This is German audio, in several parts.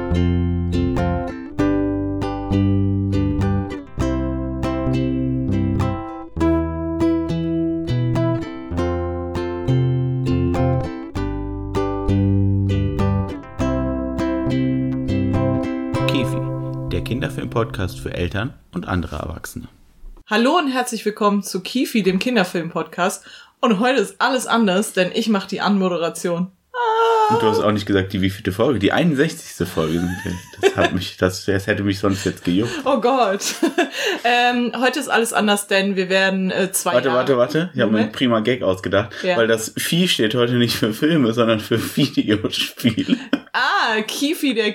Kinderfilm-Podcast für Eltern und andere Erwachsene. Hallo und herzlich willkommen zu Kifi, dem Kinderfilm-Podcast. Und heute ist alles anders, denn ich mache die Anmoderation. Und du hast auch nicht gesagt, die wievielte Folge? Die 61. Folge sind wir. Das hätte mich sonst jetzt gejuckt. Oh Gott. Heute ist alles anders, denn wir werden Warte. Ich habe mir einen prima Gag ausgedacht. Ja. Weil das Vieh steht heute nicht für Filme, sondern für Videospiele. Kifi, der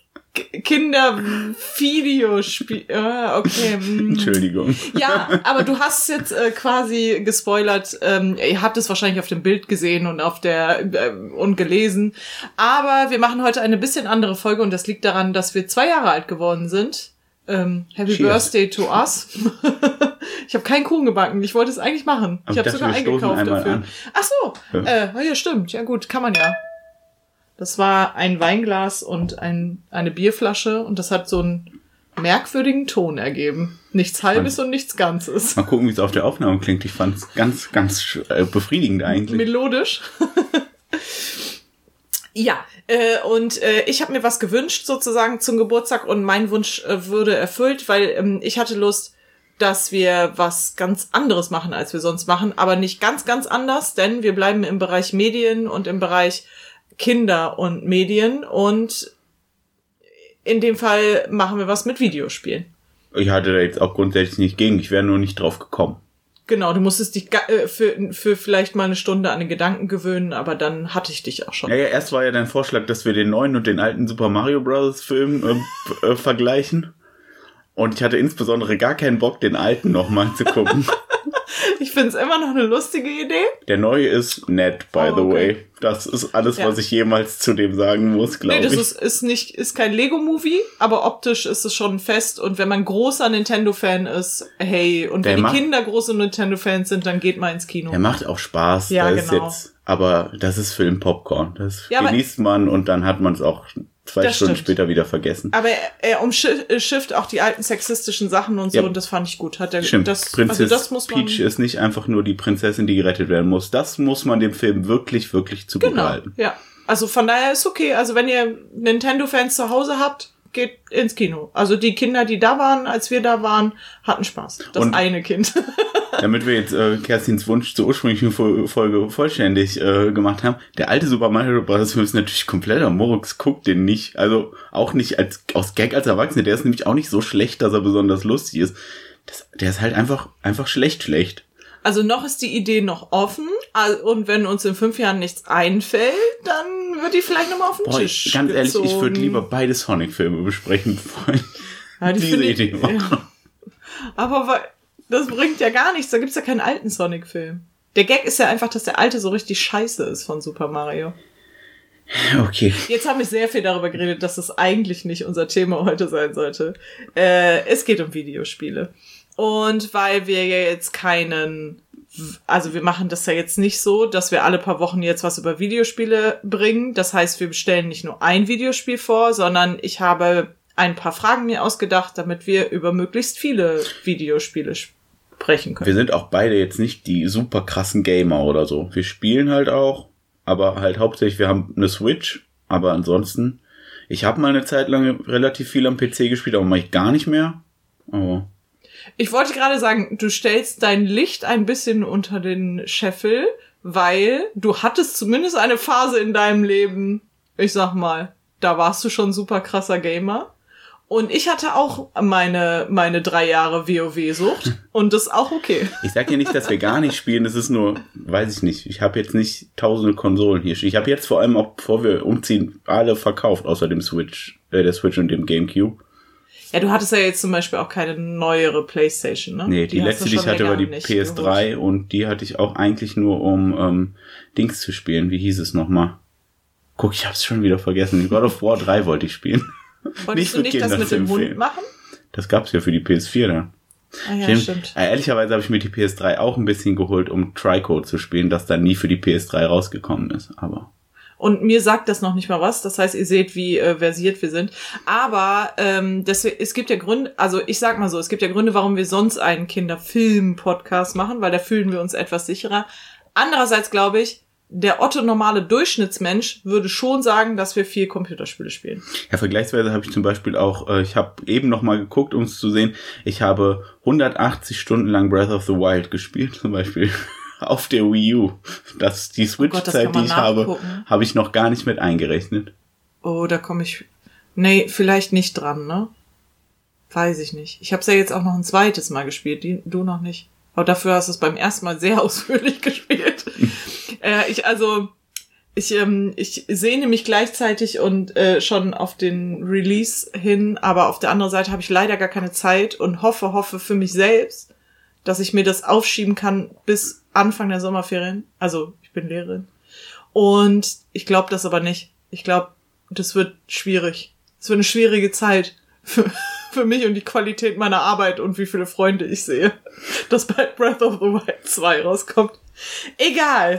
Kindervideospiel. Okay. Entschuldigung. Ja, aber du hast jetzt quasi gespoilert. Ihr habt es wahrscheinlich auf dem Bild gesehen und und gelesen. Aber wir machen heute eine bisschen andere Folge und das liegt daran, dass wir 2 Jahre alt geworden sind. Happy Birthday to us. Ich habe keinen Kuchen gebacken. Ich wollte es eigentlich machen. Aber ich habe sogar eingekauft dafür. Ach so. Ja, stimmt. Ja gut, kann man ja. Das war ein Weinglas und eine Bierflasche und das hat so einen merkwürdigen Ton ergeben. Nichts Halbes und nichts Ganzes. Mal gucken, wie es auf der Aufnahme klingt. Ich fand es ganz, ganz befriedigend eigentlich. Melodisch. Ja, und ich habe mir was gewünscht sozusagen zum Geburtstag und mein Wunsch wurde erfüllt, weil ich hatte Lust, dass wir was ganz anderes machen, als wir sonst machen, aber nicht ganz, ganz anders, denn wir bleiben im Bereich Medien und im Bereich Kinder und Medien und in dem Fall machen wir was mit Videospielen. Ich hatte da jetzt auch grundsätzlich nicht gegen, ich wäre nur nicht drauf gekommen. Genau, du musstest dich für vielleicht mal eine Stunde an den Gedanken gewöhnen, aber dann hatte ich dich auch schon. Ja, erst war ja dein Vorschlag, dass wir den neuen und den alten Super Mario Bros. Film vergleichen. Und ich hatte insbesondere gar keinen Bock, den alten nochmal zu gucken. Ich find's immer noch eine lustige Idee. Der neue ist nett, by the way. Das ist alles, was ich jemals zu dem sagen muss, glaube ich. Nee, das ist kein Lego-Movie, aber optisch ist es schon fest. Und wenn man großer Nintendo-Fan ist, hey, und wenn die Kinder große Nintendo-Fans sind, dann geht mal ins Kino. Der macht auch Spaß. Ja, genau. Aber das ist Film-Popcorn. Das genießt man und dann hat man es auch 2 Stunden später wieder vergessen. Aber er umschifft auch die alten sexistischen Sachen und so, und das fand ich gut. Stimmt. Das muss man. Peach ist nicht einfach nur die Prinzessin, die gerettet werden muss. Das muss man dem Film wirklich, wirklich zugute halten. Ja. Also von daher ist okay. Also wenn ihr Nintendo-Fans zu Hause habt, geht ins Kino. Also die Kinder, die da waren, als wir da waren, hatten Spaß. Das eine Kind. Damit wir jetzt Kerstins Wunsch zur ursprünglichen Folge vollständig gemacht haben, der alte Super Mario Bros. Film ist natürlich kompletter Murks, guckt den nicht. Also auch nicht aus Gag als Erwachsene. Der ist nämlich auch nicht so schlecht, dass er besonders lustig ist. Der ist halt einfach schlecht. Also noch ist die Idee noch offen und wenn uns in 5 Jahren nichts einfällt, dann wird die vielleicht nochmal auf den Tisch ganz gezogen. Ehrlich, ich würde lieber beide Sonic-Filme besprechen wollen. Ja, diese Idee machen. Ja. Aber das bringt ja gar nichts, da gibt's ja keinen alten Sonic-Film. Der Gag ist ja einfach, dass der alte so richtig scheiße ist von Super Mario. Okay. Jetzt haben wir sehr viel darüber geredet, dass das eigentlich nicht unser Thema heute sein sollte. Es geht um Videospiele. Und weil wir ja jetzt wir machen das ja jetzt nicht so, dass wir alle paar Wochen jetzt was über Videospiele bringen. Das heißt, wir bestellen nicht nur ein Videospiel vor, sondern ich habe ein paar Fragen mir ausgedacht, damit wir über möglichst viele Videospiele sprechen können. Wir sind auch beide jetzt nicht die super krassen Gamer oder so. Wir spielen halt auch, aber halt hauptsächlich, wir haben eine Switch, aber ansonsten, ich habe mal eine Zeit lang relativ viel am PC gespielt, aber mache ich gar nicht mehr. Aber ich wollte gerade sagen, du stellst dein Licht ein bisschen unter den Scheffel, weil du hattest zumindest eine Phase in deinem Leben, ich sag mal, da warst du schon super krasser Gamer. Und ich hatte auch meine 3 Jahre WoW-Sucht und das ist auch okay. Ich sag ja nicht, dass wir gar nicht spielen, das ist nur, weiß ich nicht, ich habe jetzt nicht tausende Konsolen hier. Ich habe jetzt vor allem auch, bevor wir umziehen, alle verkauft, außer dem der Switch und dem GameCube. Ja, du hattest ja jetzt zum Beispiel auch keine neuere Playstation, ne? Nee, die letzte, die ich hatte, war die PS3 geholt. Und die hatte ich auch eigentlich nur, um Dings zu spielen. Wie hieß es nochmal? Guck, ich hab's schon wieder vergessen. God of War 3 wollte ich spielen. Wolltest du nicht das mit dem Hund machen? Das gab's ja für die PS4 dann. Ah ja, stimmt. Ehrlicherweise habe ich mir die PS3 auch ein bisschen geholt, um Trico zu spielen, das dann nie für die PS3 rausgekommen ist, aber... Und mir sagt das noch nicht mal was. Das heißt, ihr seht, wie versiert wir sind. Aber es gibt ja Gründe, also ich sag mal so, es gibt ja Gründe, warum wir sonst einen Kinderfilm-Podcast machen, weil da fühlen wir uns etwas sicherer. Andererseits glaube ich, der normale Durchschnittsmensch würde schon sagen, dass wir viel Computerspiele spielen. Ja, vergleichsweise habe ich zum Beispiel auch, ich habe eben noch mal geguckt, um es zu sehen, ich habe 180 Stunden lang Breath of the Wild gespielt, zum Beispiel auf der Wii U. Die Switch-Zeit, die ich habe ich noch gar nicht mit eingerechnet. Oh, da komme ich, nee, vielleicht nicht dran, ne? Weiß ich nicht. Ich habe es ja jetzt auch noch ein zweites Mal gespielt, du noch nicht. Aber dafür hast du es beim ersten Mal sehr ausführlich gespielt. Ich sehne mich gleichzeitig und schon auf den Release hin, aber auf der anderen Seite habe ich leider gar keine Zeit und hoffe für mich selbst, dass ich mir das aufschieben kann bis Anfang der Sommerferien. Also, ich bin Lehrerin. Und ich glaube das aber nicht. Ich glaube, das wird schwierig. Es wird eine schwierige Zeit für mich und die Qualität meiner Arbeit und wie viele Freunde ich sehe, dass bald Breath of the Wild 2 rauskommt. Egal.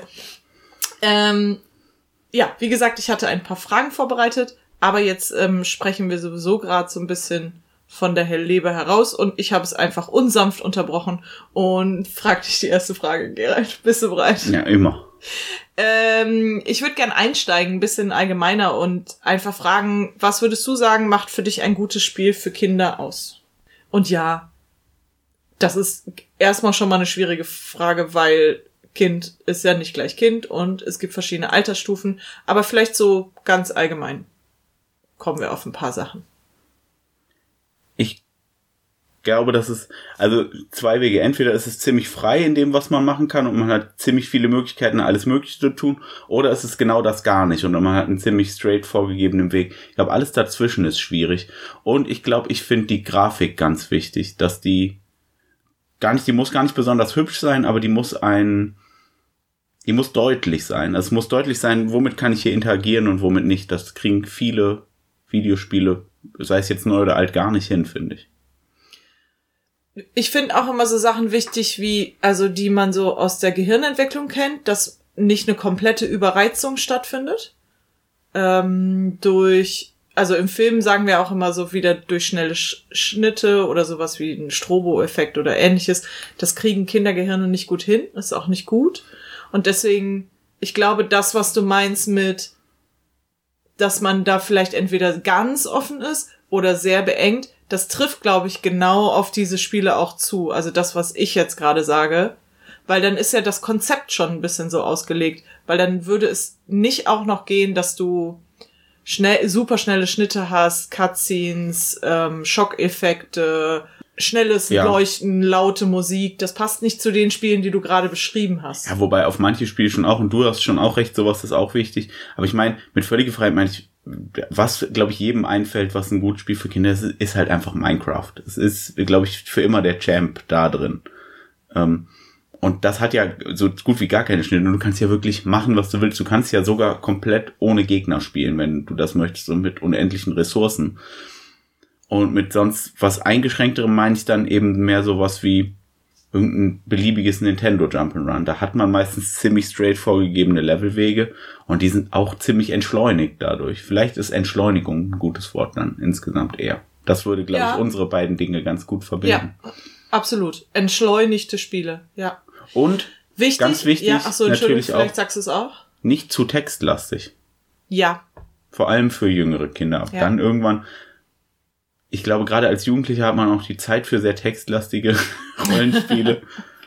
Ja, wie gesagt, ich hatte ein paar Fragen vorbereitet, aber jetzt sprechen wir sowieso gerade so ein bisschen von der Hellleber heraus und ich habe es einfach unsanft unterbrochen und frag dich die erste Frage, Gerald. Bist du bereit? Ja, immer. Ich würde gern einsteigen, ein bisschen allgemeiner und einfach fragen, was würdest du sagen, macht für dich ein gutes Spiel für Kinder aus? Und ja, das ist erstmal schon mal eine schwierige Frage, weil Kind ist ja nicht gleich Kind und es gibt verschiedene Altersstufen, aber vielleicht so ganz allgemein kommen wir auf ein paar Sachen. Ich glaube, dass es, also zwei Wege. Entweder ist es ziemlich frei in dem, was man machen kann und man hat ziemlich viele Möglichkeiten, alles Mögliche zu tun, oder es ist genau das gar nicht und man hat einen ziemlich straight vorgegebenen Weg. Ich glaube, alles dazwischen ist schwierig. Und ich glaube, ich finde die Grafik ganz wichtig, dass die muss gar nicht besonders hübsch sein, aber die muss deutlich sein. Also es muss deutlich sein, womit kann ich hier interagieren und womit nicht. Das kriegen viele Videospiele, sei es jetzt neu oder alt, gar nicht hin, finde ich. Ich finde auch immer so Sachen wichtig, wie, also die man so aus der Gehirnentwicklung kennt, dass nicht eine komplette Überreizung stattfindet. Also im Film sagen wir auch immer so wieder durch schnelle Schnitte oder sowas wie ein Strobo-Effekt oder ähnliches. Das kriegen Kindergehirne nicht gut hin, ist auch nicht gut. Und deswegen, ich glaube, das, was du meinst mit, dass man da vielleicht entweder ganz offen ist oder sehr beengt, das trifft, glaube ich, genau auf diese Spiele auch zu. Also das, was ich jetzt gerade sage. Weil dann ist ja das Konzept schon ein bisschen so ausgelegt. Weil dann würde es nicht auch noch gehen, dass du super schnelle Schnitte hast, Cutscenes, Schockeffekte, schnelles Leuchten, laute Musik. Das passt nicht zu den Spielen, die du gerade beschrieben hast. Ja, wobei auf manche Spiele schon auch, und du hast schon auch recht, sowas ist auch wichtig. Aber ich meine, mit völliger Freiheit meine ich, was, glaube ich, jedem einfällt, was ein gutes Spiel für Kinder ist, ist halt einfach Minecraft. Es ist, glaube ich, für immer der Champ da drin. Und das hat ja so gut wie gar keine Schnitte. Und du kannst ja wirklich machen, was du willst. Du kannst ja sogar komplett ohne Gegner spielen, wenn du das möchtest, und mit unendlichen Ressourcen. Und mit sonst was Eingeschränkterem meine ich dann eben mehr sowas wie irgendein beliebiges Nintendo Jump'n'Run. Da hat man meistens ziemlich straight vorgegebene Levelwege und die sind auch ziemlich entschleunigt dadurch. Vielleicht ist Entschleunigung ein gutes Wort dann insgesamt eher. Das würde, glaube ich, unsere beiden Dinge ganz gut verbinden. Ja, absolut. Entschleunigte Spiele, ja. Und ganz wichtig, natürlich auch, vielleicht sagst du es auch. Nicht zu textlastig. Ja. Vor allem für jüngere Kinder. Ja. Dann irgendwann, ich glaube, gerade als Jugendlicher hat man auch die Zeit für sehr textlastige Rollenspiele.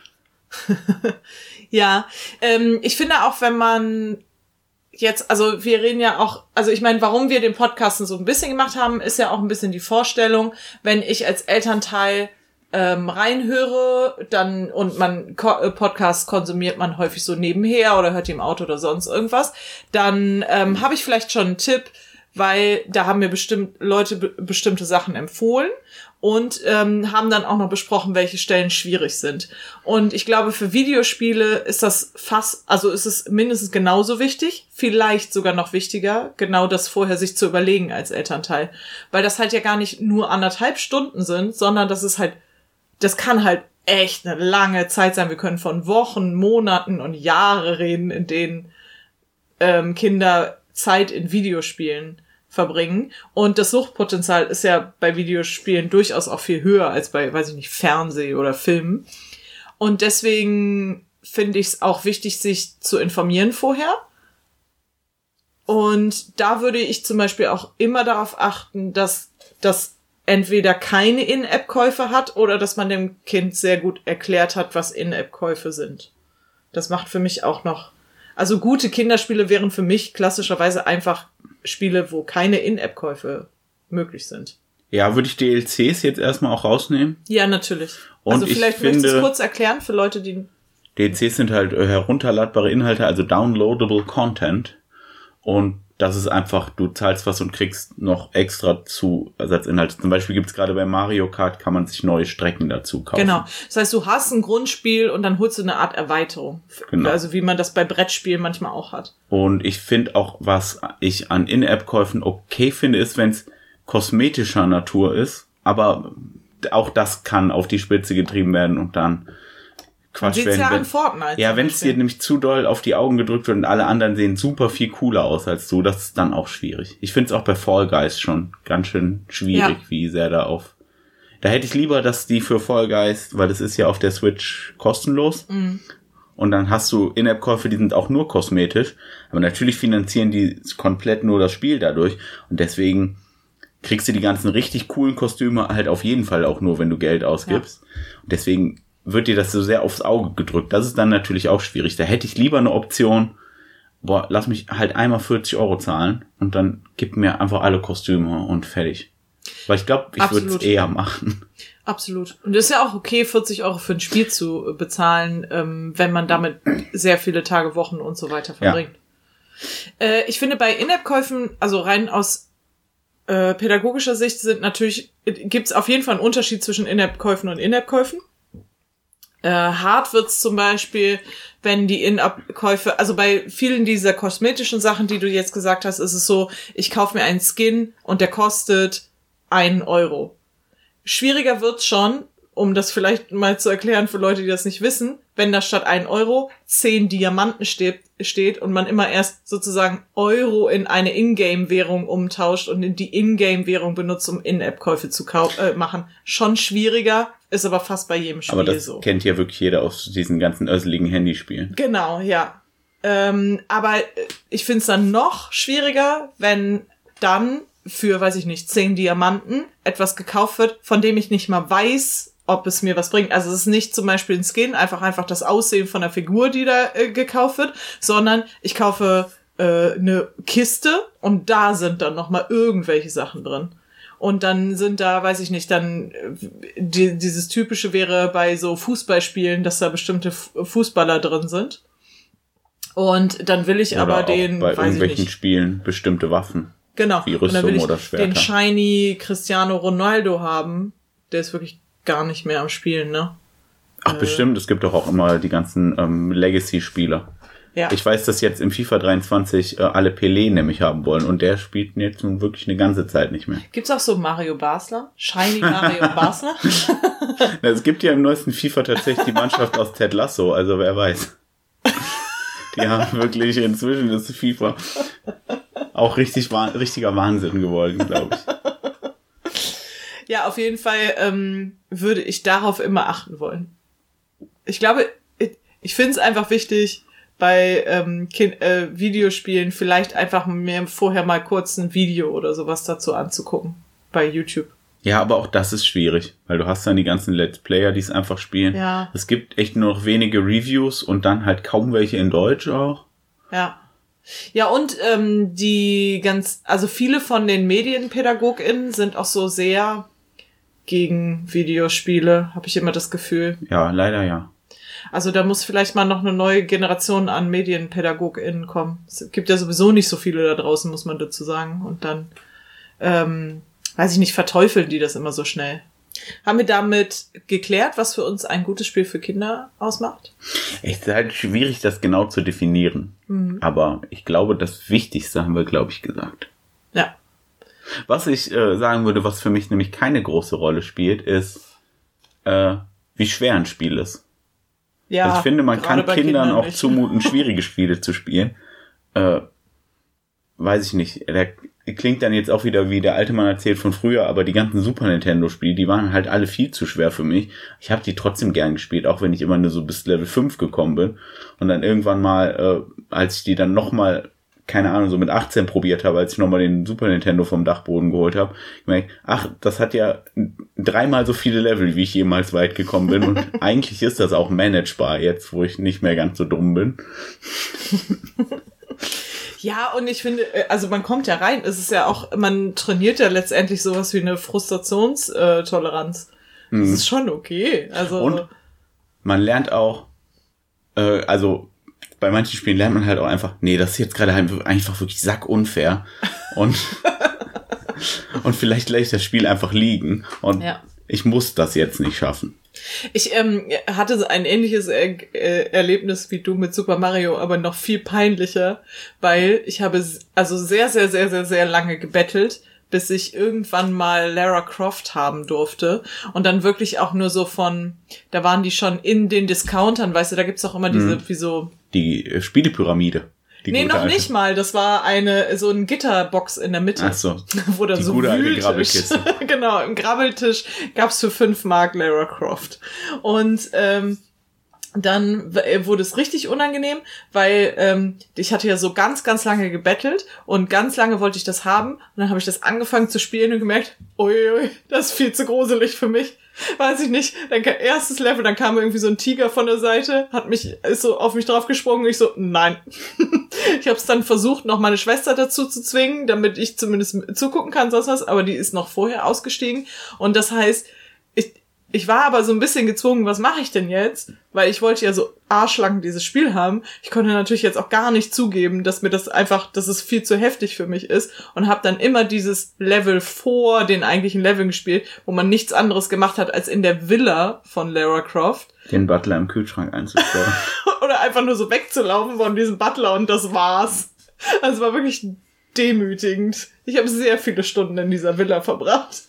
Ja, ich finde auch, wenn man jetzt, also wir reden ja auch, also ich meine, warum wir den Podcast so ein bisschen gemacht haben, ist ja auch ein bisschen die Vorstellung, wenn ich als Elternteil reinhöre, dann, und man Podcasts konsumiert man häufig so nebenher oder hört die im Auto oder sonst irgendwas, dann habe ich vielleicht schon einen Tipp, weil da haben mir Leute bestimmte Sachen empfohlen und haben dann auch noch besprochen, welche Stellen schwierig sind. Und ich glaube, für Videospiele ist das ist es mindestens genauso wichtig, vielleicht sogar noch wichtiger, genau das vorher sich zu überlegen als Elternteil. Weil das halt ja gar nicht nur 1,5 Stunden sind, sondern das kann halt echt eine lange Zeit sein. Wir können von Wochen, Monaten und Jahre reden, in denen Kinder Zeit in Videospielen verbringen. Und das Suchtpotenzial ist ja bei Videospielen durchaus auch viel höher als bei, weiß ich nicht, Fernseh oder Filmen. Und deswegen finde ich es auch wichtig, sich zu informieren vorher. Und da würde ich zum Beispiel auch immer darauf achten, dass das entweder keine In-App-Käufe hat oder dass man dem Kind sehr gut erklärt hat, was In-App-Käufe sind. Das macht für mich auch noch... Also gute Kinderspiele wären für mich klassischerweise einfach Spiele, wo keine In-App-Käufe möglich sind. Ja, würde ich DLCs jetzt erstmal auch rausnehmen? Ja, natürlich. Und also vielleicht möchtest du es kurz erklären für Leute, die... DLCs sind halt herunterladbare Inhalte, also downloadable Content. Und das ist einfach, du zahlst was und kriegst noch extra Zusatzinhalte. Zum Beispiel gibt's gerade bei Mario Kart, kann man sich neue Strecken dazu kaufen. Genau. Das heißt, du hast ein Grundspiel und dann holst du eine Art Erweiterung. Genau. Also wie man das bei Brettspielen manchmal auch hat. Und ich finde auch, was ich an In-App-Käufen okay finde, ist, wenn es kosmetischer Natur ist. Aber auch das kann auf die Spitze getrieben werden und dann Quatsch werden. Ja an Fortnite. Ja, wenn es dir nämlich zu doll auf die Augen gedrückt wird und alle anderen sehen super viel cooler aus als du, das ist dann auch schwierig. Ich finde es auch bei Fall Guys schon ganz schön schwierig, wie sehr da auf... Da hätte ich lieber, dass die für Fall Guys, weil das ist ja auf der Switch kostenlos, und dann hast du In-App-Käufe, die sind auch nur kosmetisch, aber natürlich finanzieren die komplett nur das Spiel dadurch und deswegen kriegst du die ganzen richtig coolen Kostüme halt auf jeden Fall auch nur, wenn du Geld ausgibst. Ja. Und deswegen wird dir das so sehr aufs Auge gedrückt. Das ist dann natürlich auch schwierig. Da hätte ich lieber eine Option, lass mich halt einmal 40 € zahlen und dann gib mir einfach alle Kostüme und fertig. Weil ich glaube, ich würde es eher machen. Absolut. Und es ist ja auch okay, 40 € für ein Spiel zu bezahlen, wenn man damit sehr viele Tage, Wochen und so weiter verbringt. Ja. Ich finde bei In-App-Käufen, also rein aus pädagogischer Sicht gibt's auf jeden Fall einen Unterschied zwischen In-App-Käufen und In-App-Käufen. Hart wird's zum Beispiel, wenn die In-App-Käufe, also bei vielen dieser kosmetischen Sachen, die du jetzt gesagt hast, ist es so, ich kaufe mir einen Skin und der kostet 1 €. Schwieriger wird's schon, um das vielleicht mal zu erklären für Leute, die das nicht wissen, wenn da statt 1 € 10 Diamanten steht und man immer erst sozusagen Euro in eine Ingame-Währung umtauscht und die Ingame-Währung benutzt, um In-App-Käufe zu machen. Schon schwieriger, ist aber fast bei jedem Spiel so. Aber das kennt ja wirklich jeder aus diesen ganzen össeligen Handyspielen. Genau, ja. Aber ich find's dann noch schwieriger, wenn dann für, weiß ich nicht, 10 Diamanten etwas gekauft wird, von dem ich nicht mal weiß, ob es mir was bringt. Also es ist nicht zum Beispiel ein Skin, einfach das Aussehen von der Figur, die da gekauft wird, sondern ich kaufe eine Kiste und da sind dann nochmal irgendwelche Sachen drin. Und dann sind da, weiß ich nicht, dann dieses Typische wäre bei so Fußballspielen, dass da bestimmte Fußballer drin sind. Und dann will ich oder aber auch den, bei weiß ich irgendwelchen nicht. Spielen bestimmte Waffen. Genau. Wie Rüstung und dann will ich oder Schwerter. Den Shiny Cristiano Ronaldo haben. Der ist wirklich gar nicht mehr am Spielen, ne? Ach, bestimmt. Es gibt doch auch immer die ganzen Legacy-Spieler. Ja. Ich weiß, dass jetzt im FIFA 23 alle Pelé nämlich haben wollen. Und der spielt jetzt nun wirklich eine ganze Zeit nicht mehr. Gibt's auch so Mario Basler? Shiny Mario Basler? Es gibt ja im neuesten FIFA tatsächlich die Mannschaft aus Ted Lasso. Also wer weiß. Die haben wirklich inzwischen das FIFA auch richtiger Wahnsinn geworden, glaube ich. Ja, auf jeden Fall würde ich darauf immer achten wollen. Ich glaube, ich finde es einfach wichtig, bei Videospielen vielleicht einfach mir vorher mal kurz ein Video oder sowas dazu anzugucken bei YouTube. Ja, aber auch das ist schwierig, weil du hast dann die ganzen Let's Player, die es einfach spielen. Ja. Es gibt echt nur noch wenige Reviews und dann halt kaum welche in Deutsch auch. Ja. Ja, und also viele von den MedienpädagogInnen sind auch so sehr gegen Videospiele, habe ich immer das Gefühl. Ja, leider ja. Also da muss vielleicht mal noch eine neue Generation an MedienpädagogInnen kommen. Es gibt ja sowieso nicht so viele da draußen, muss man dazu sagen. Und dann, weiß ich nicht, verteufeln die das immer so schnell. Haben wir damit geklärt, was für uns ein gutes Spiel für Kinder ausmacht? Es ist halt schwierig, das genau zu definieren. Mhm. Aber ich glaube, das Wichtigste haben wir, glaube ich, gesagt. Ja. Was ich sagen würde, was für mich nämlich keine große Rolle spielt, ist, wie schwer ein Spiel ist. Ja, also ich finde, man kann Kindern auch zumuten, schwierige Spiele zu spielen. weiß ich nicht, der klingt dann jetzt auch wieder wie der alte Mann erzählt von früher, aber die ganzen Super Nintendo-Spiele, die waren halt alle viel zu schwer für mich. Ich habe die trotzdem gern gespielt, auch wenn ich immer nur so bis Level 5 gekommen bin. Und dann irgendwann mal, als ich die dann nochmal, keine Ahnung, so mit 18 probiert habe, als ich nochmal den Super Nintendo vom Dachboden geholt habe, gemerkt, ach, das hat ja 3-mal so viele Level, wie ich jemals weit gekommen bin. Und eigentlich ist das auch managebar jetzt, wo ich nicht mehr ganz so dumm bin. Ja, und ich finde, also man kommt ja rein, es ist ja auch, man trainiert ja letztendlich sowas wie eine Frustrationstoleranz. Das ist schon okay. Also und man lernt auch, also bei manchen Spielen lernt man halt auch einfach, nee, das ist jetzt gerade halt einfach wirklich sackunfair. Und vielleicht lasse ich das Spiel einfach liegen. Und ich muss das jetzt nicht schaffen. Ich hatte ein ähnliches Erlebnis wie du mit Super Mario, aber noch viel peinlicher, weil ich habe also sehr, sehr, sehr, sehr, sehr lange gebettelt, bis ich irgendwann mal Lara Croft haben durfte. Und dann wirklich auch nur so da waren die schon in den Discountern, weißt du, da gibt's auch immer diese, wie so... Die Spielepyramide. Nee, noch alte. Nicht mal. Das war so ein Gitterbox in der Mitte. Ach so. Wo dann die so gute alte Wühltisch. Grabbelkiste. Genau, im Grabbeltisch gab's für 5 Mark Lara Croft. Und dann wurde es richtig unangenehm, weil ich hatte ja so ganz, ganz lange gebettelt und ganz lange wollte ich das haben. Und dann habe ich das angefangen zu spielen und gemerkt, uiui, das ist viel zu gruselig für mich. Weiß ich nicht. Dann erstes Level, dann kam irgendwie so ein Tiger von der Seite, ist so auf mich draufgesprungen und ich so, nein. Ich habe es dann versucht, noch meine Schwester dazu zu zwingen, damit ich zumindest zugucken kann, sonst was, aber die ist noch vorher ausgestiegen. Und das heißt, ich war aber so ein bisschen gezwungen, was mache ich denn jetzt? Weil ich wollte ja so arschlang dieses Spiel haben. Ich konnte natürlich jetzt auch gar nicht zugeben, dass es viel zu heftig für mich ist und habe dann immer dieses Level vor den eigentlichen Leveln gespielt, wo man nichts anderes gemacht hat, als in der Villa von Lara Croft den Butler im Kühlschrank einzusperren. Oder einfach nur so wegzulaufen von diesem Butler und das war's. Also war wirklich demütigend. Ich habe sehr viele Stunden in dieser Villa verbracht.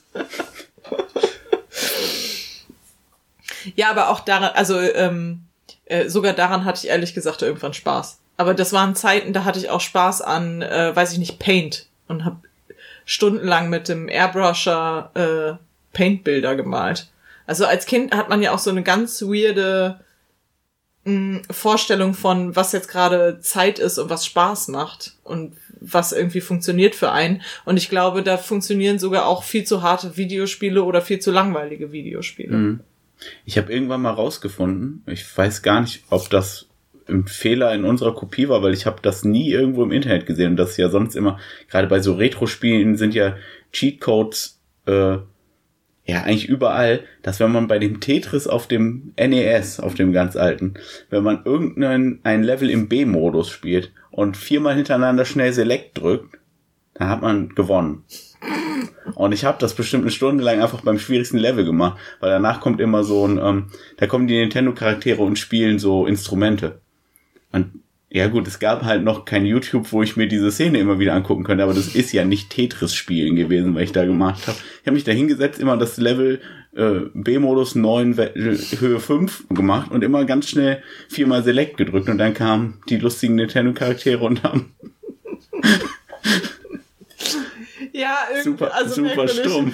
Ja, aber auch daran, also sogar daran hatte ich ehrlich gesagt irgendwann Spaß. Aber das waren Zeiten, da hatte ich auch Spaß an, weiß ich nicht, Paint. Und habe stundenlang mit dem Airbrusher Paintbilder gemalt. Also als Kind hat man ja auch so eine ganz weirde Vorstellung von, was jetzt gerade Zeit ist und was Spaß macht und was irgendwie funktioniert für einen. Und ich glaube, da funktionieren sogar auch viel zu harte Videospiele oder viel zu langweilige Videospiele. Mhm. Ich habe irgendwann mal rausgefunden, ich weiß gar nicht, ob das ein Fehler in unserer Kopie war, weil ich habe das nie irgendwo im Internet gesehen und das ist ja sonst immer, gerade bei so Retro-Spielen sind ja Cheatcodes ja eigentlich überall, dass wenn man bei dem Tetris auf dem NES, auf dem ganz alten, wenn man ein Level im B-Modus spielt und 4-mal hintereinander schnell Select drückt, dann hat man gewonnen. Und ich habe das bestimmt eine Stunde lang einfach beim schwierigsten Level gemacht, weil danach kommt immer so da kommen die Nintendo-Charaktere und spielen so Instrumente. Und ja gut, es gab halt noch kein YouTube, wo ich mir diese Szene immer wieder angucken könnte, aber das ist ja nicht Tetris-Spielen gewesen, was ich da gemacht habe. Ich habe mich da hingesetzt, immer das Level B-Modus 9 Höhe 5 gemacht und immer ganz schnell 4-mal Select gedrückt und dann kamen die lustigen Nintendo-Charaktere und haben ja, super, also super stumpf.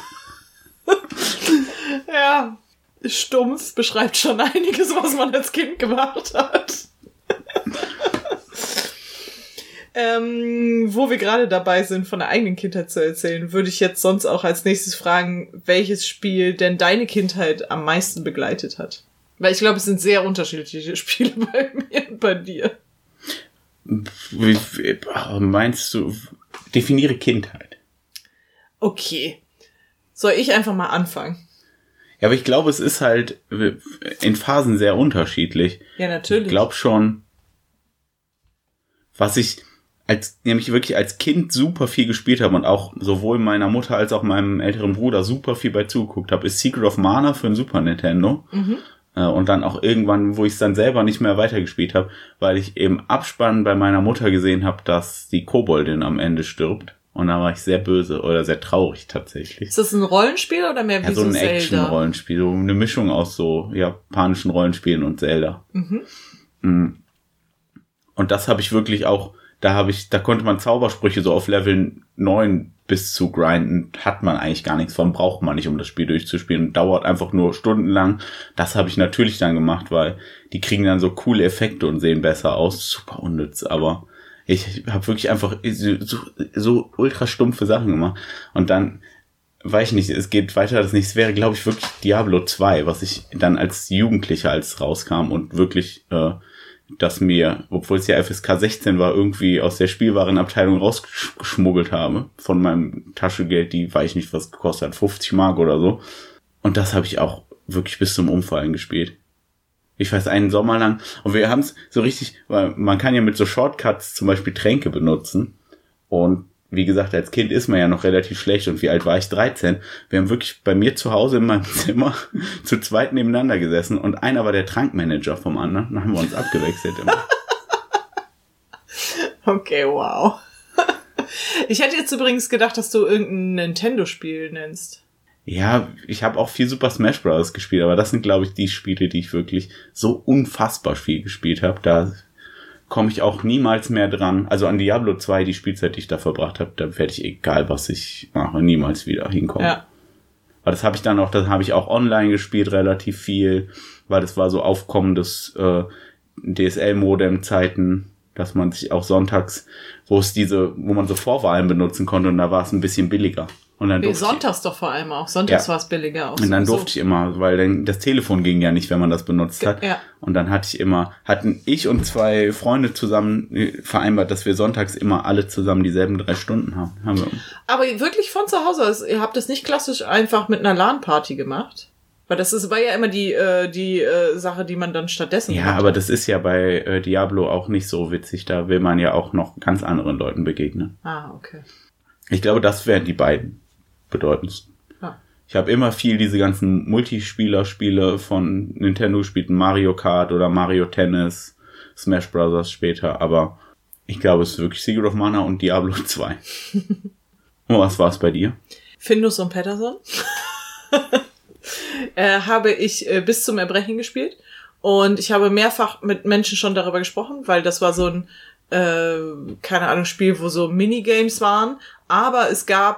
Ja, stumpf beschreibt schon einiges, was man als Kind gemacht hat. Wo wir gerade dabei sind, von der eigenen Kindheit zu erzählen, würde ich jetzt sonst auch als nächstes fragen, welches Spiel denn deine Kindheit am meisten begleitet hat. Weil ich glaube, es sind sehr unterschiedliche Spiele bei mir und bei dir. Meinst du, definiere Kindheit? Okay. Soll ich einfach mal anfangen? Ja, aber ich glaube, es ist halt in Phasen sehr unterschiedlich. Ja, natürlich. Ich glaube schon, was ich nämlich wirklich als Kind super viel gespielt habe und auch sowohl meiner Mutter als auch meinem älteren Bruder super viel bei zugeguckt habe, ist Secret of Mana für den Super Nintendo. Mhm. Und dann auch irgendwann, wo ich es dann selber nicht mehr weitergespielt habe, weil ich im Abspann bei meiner Mutter gesehen habe, dass die Koboldin am Ende stirbt. Und da war ich sehr böse oder sehr traurig tatsächlich. Ist das ein Rollenspiel oder mehr wie so ein Action-Rollenspiel, so eine Mischung aus so japanischen Rollenspielen und Zelda. Mhm. Und das habe ich wirklich auch, Da konnte man Zaubersprüche so auf Level 9 bis zu grinden, hat man eigentlich gar nichts von, braucht man nicht, um das Spiel durchzuspielen. Dauert einfach nur stundenlang. Das habe ich natürlich dann gemacht, weil die kriegen dann so coole Effekte und sehen besser aus. Super unnütz, aber ich habe wirklich einfach so ultra stumpfe Sachen gemacht. Und dann, weiß ich nicht, es geht weiter, es wäre, glaube ich, wirklich Diablo 2, was ich dann als Jugendlicher, als es rauskam und wirklich, dass mir, obwohl es ja FSK 16 war, irgendwie aus der Spielwarenabteilung rausgeschmuggelt habe von meinem Taschengeld, die, weiß ich nicht, was gekostet hat, 50 Mark oder so. Und das habe ich auch wirklich bis zum Umfallen gespielt. Ich weiß, einen Sommer lang. Und wir haben es so richtig, weil man kann ja mit so Shortcuts zum Beispiel Tränke benutzen. Und wie gesagt, als Kind ist man ja noch relativ schlecht. Und wie alt war ich? 13. Wir haben wirklich bei mir zu Hause in meinem Zimmer zu zweit nebeneinander gesessen. Und einer war der Trankmanager vom anderen. Dann haben wir uns abgewechselt immer. Okay, wow. Ich hätte jetzt übrigens gedacht, dass du irgendein Nintendo-Spiel nennst. Ja, ich habe auch viel Super Smash Bros. Gespielt, aber das sind, glaube ich, die Spiele, die ich wirklich so unfassbar viel gespielt habe. Da komme ich auch niemals mehr dran. Also an Diablo 2, die Spielzeit, die ich da verbracht habe, da werde ich, egal was ich mache, niemals wieder hinkommen. Ja. Aber das habe ich auch online gespielt, relativ viel, weil das war so aufkommendes DSL-Modem-Zeiten, dass man sich auch sonntags, wo man so Vorwahlen benutzen konnte und da war es ein bisschen billiger. Und dann sonntags doch vor allem auch. Sonntags war es billiger auch. Und dann durfte ich immer, weil dann das Telefon ging ja nicht, wenn man das benutzt hat. Ja. Und dann hatten ich und 2 Freunde zusammen vereinbart, dass wir sonntags immer alle zusammen dieselben 3 Stunden haben. Aber wirklich von zu Hause aus, ihr habt das nicht klassisch einfach mit einer LAN-Party gemacht? Weil war ja immer die Sache, die man dann stattdessen macht. Ja, aber das ist ja bei Diablo auch nicht so witzig. Da will man ja auch noch ganz anderen Leuten begegnen. Ah, okay. Ich glaube, das wären die beiden bedeutendsten. Ah. Ich habe immer viel diese ganzen Multispieler-Spiele von Nintendo gespielt, Mario Kart oder Mario Tennis, Smash Bros. Später, aber ich glaube, es ist wirklich Secret of Mana und Diablo 2. Und was war es bei dir? Findus und Patterson habe ich bis zum Erbrechen gespielt und ich habe mehrfach mit Menschen schon darüber gesprochen, weil das war so ein keine Ahnung, Spiel, wo so Minigames waren, aber es gab